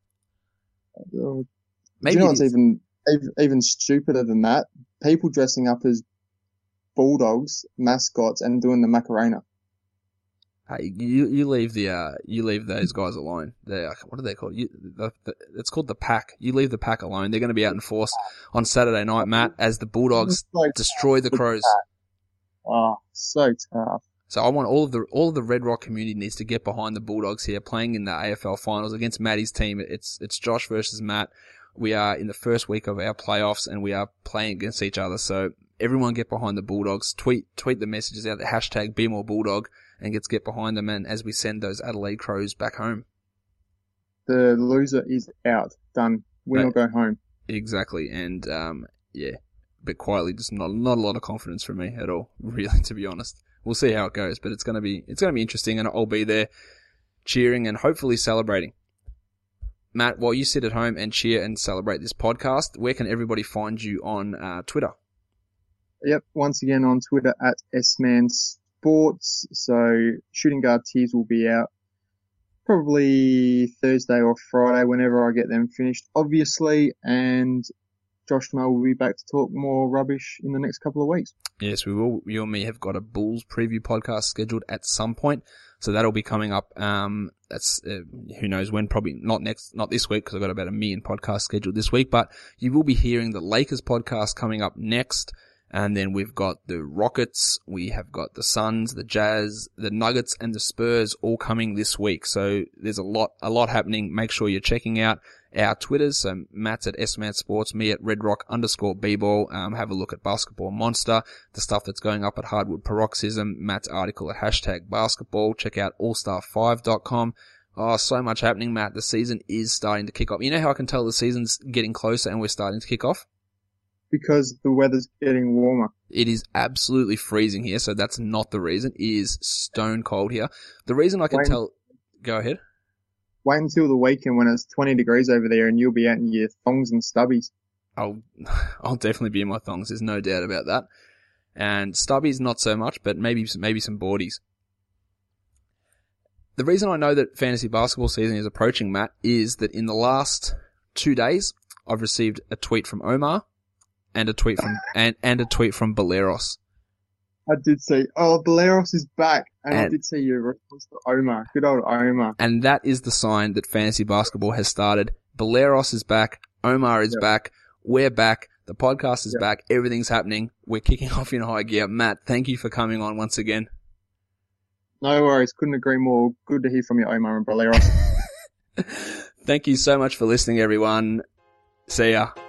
Maybe you know what's even stupider than that? People dressing up as bulldogs, mascots, and doing the Macarena. Hey, you leave those guys alone. What are they called? It's called the Pack. You leave the Pack alone. They're going to be out in force on Saturday night, Matt, as the Bulldogs destroy the Crows. Oh, so tough. So I want all of the Red Rock community needs to get behind the Bulldogs here, playing in the AFL finals against Matty's team. It's Josh versus Matt. We are in the first week of our playoffs and we are playing against each other. So everyone get behind the Bulldogs. Tweet the messages out, the hashtag #BeMoreBulldog, and get behind them. And as we send those Adelaide Crows back home, the loser is out. Done. Win or go home. Exactly. And but quietly, just not a lot of confidence from me at all, really, to be honest. We'll see how it goes, but it's gonna be interesting, and I'll be there cheering and hopefully celebrating. Matt, while you sit at home and cheer and celebrate this podcast, where can everybody find you on Twitter? Yep, once again on Twitter at SManSports. So shooting guard tiers will be out probably Thursday or Friday, whenever I get them finished, obviously, and Josh and I will be back to talk more rubbish in the next couple of weeks. Yes, we will. You and me have got a Bulls preview podcast scheduled at some point, so that'll be coming up. That's who knows when? Probably not this week because I've got about 1 million podcasts scheduled this week. But you will be hearing the Lakers podcast coming up next, and then we've got the Rockets, we have got the Suns, the Jazz, the Nuggets, and the Spurs all coming this week. So there's a lot happening. Make sure you're checking out our Twitters. So Matt's at SMAD Sports, me at RedRock_bball. Have a look at Basketball Monster, the stuff that's going up at Hardwood Paroxysm, Matt's article at #basketball. Check out allstar5.com. Oh, so much happening, Matt. The season is starting to kick off. You know how I can tell the season's getting closer and we're starting to kick off? Because the weather's getting warmer. It is absolutely freezing here, so that's not the reason. It is stone cold here. The reason I can tell... Go ahead. Wait until the weekend when it's 20 degrees over there and you'll be out in your thongs and stubbies. I'll definitely be in my thongs. There's no doubt about that. And stubbies, not so much, but maybe some boardies. The reason I know that fantasy basketball season is approaching, Matt, is that in the last 2 days, I've received a tweet from Omar and a tweet from and a tweet from Baleros. I did see, Baleros is back. And I did see your response to Omar. Good old Omar. And that is the sign that fantasy basketball has started. Baleros is back. Omar is back. We're back. The podcast is back. Everything's happening. We're kicking off in high gear. Matt, thank you for coming on once again. No worries. Couldn't agree more. Good to hear from you, Omar and Baleros. Thank you so much for listening, everyone. See ya.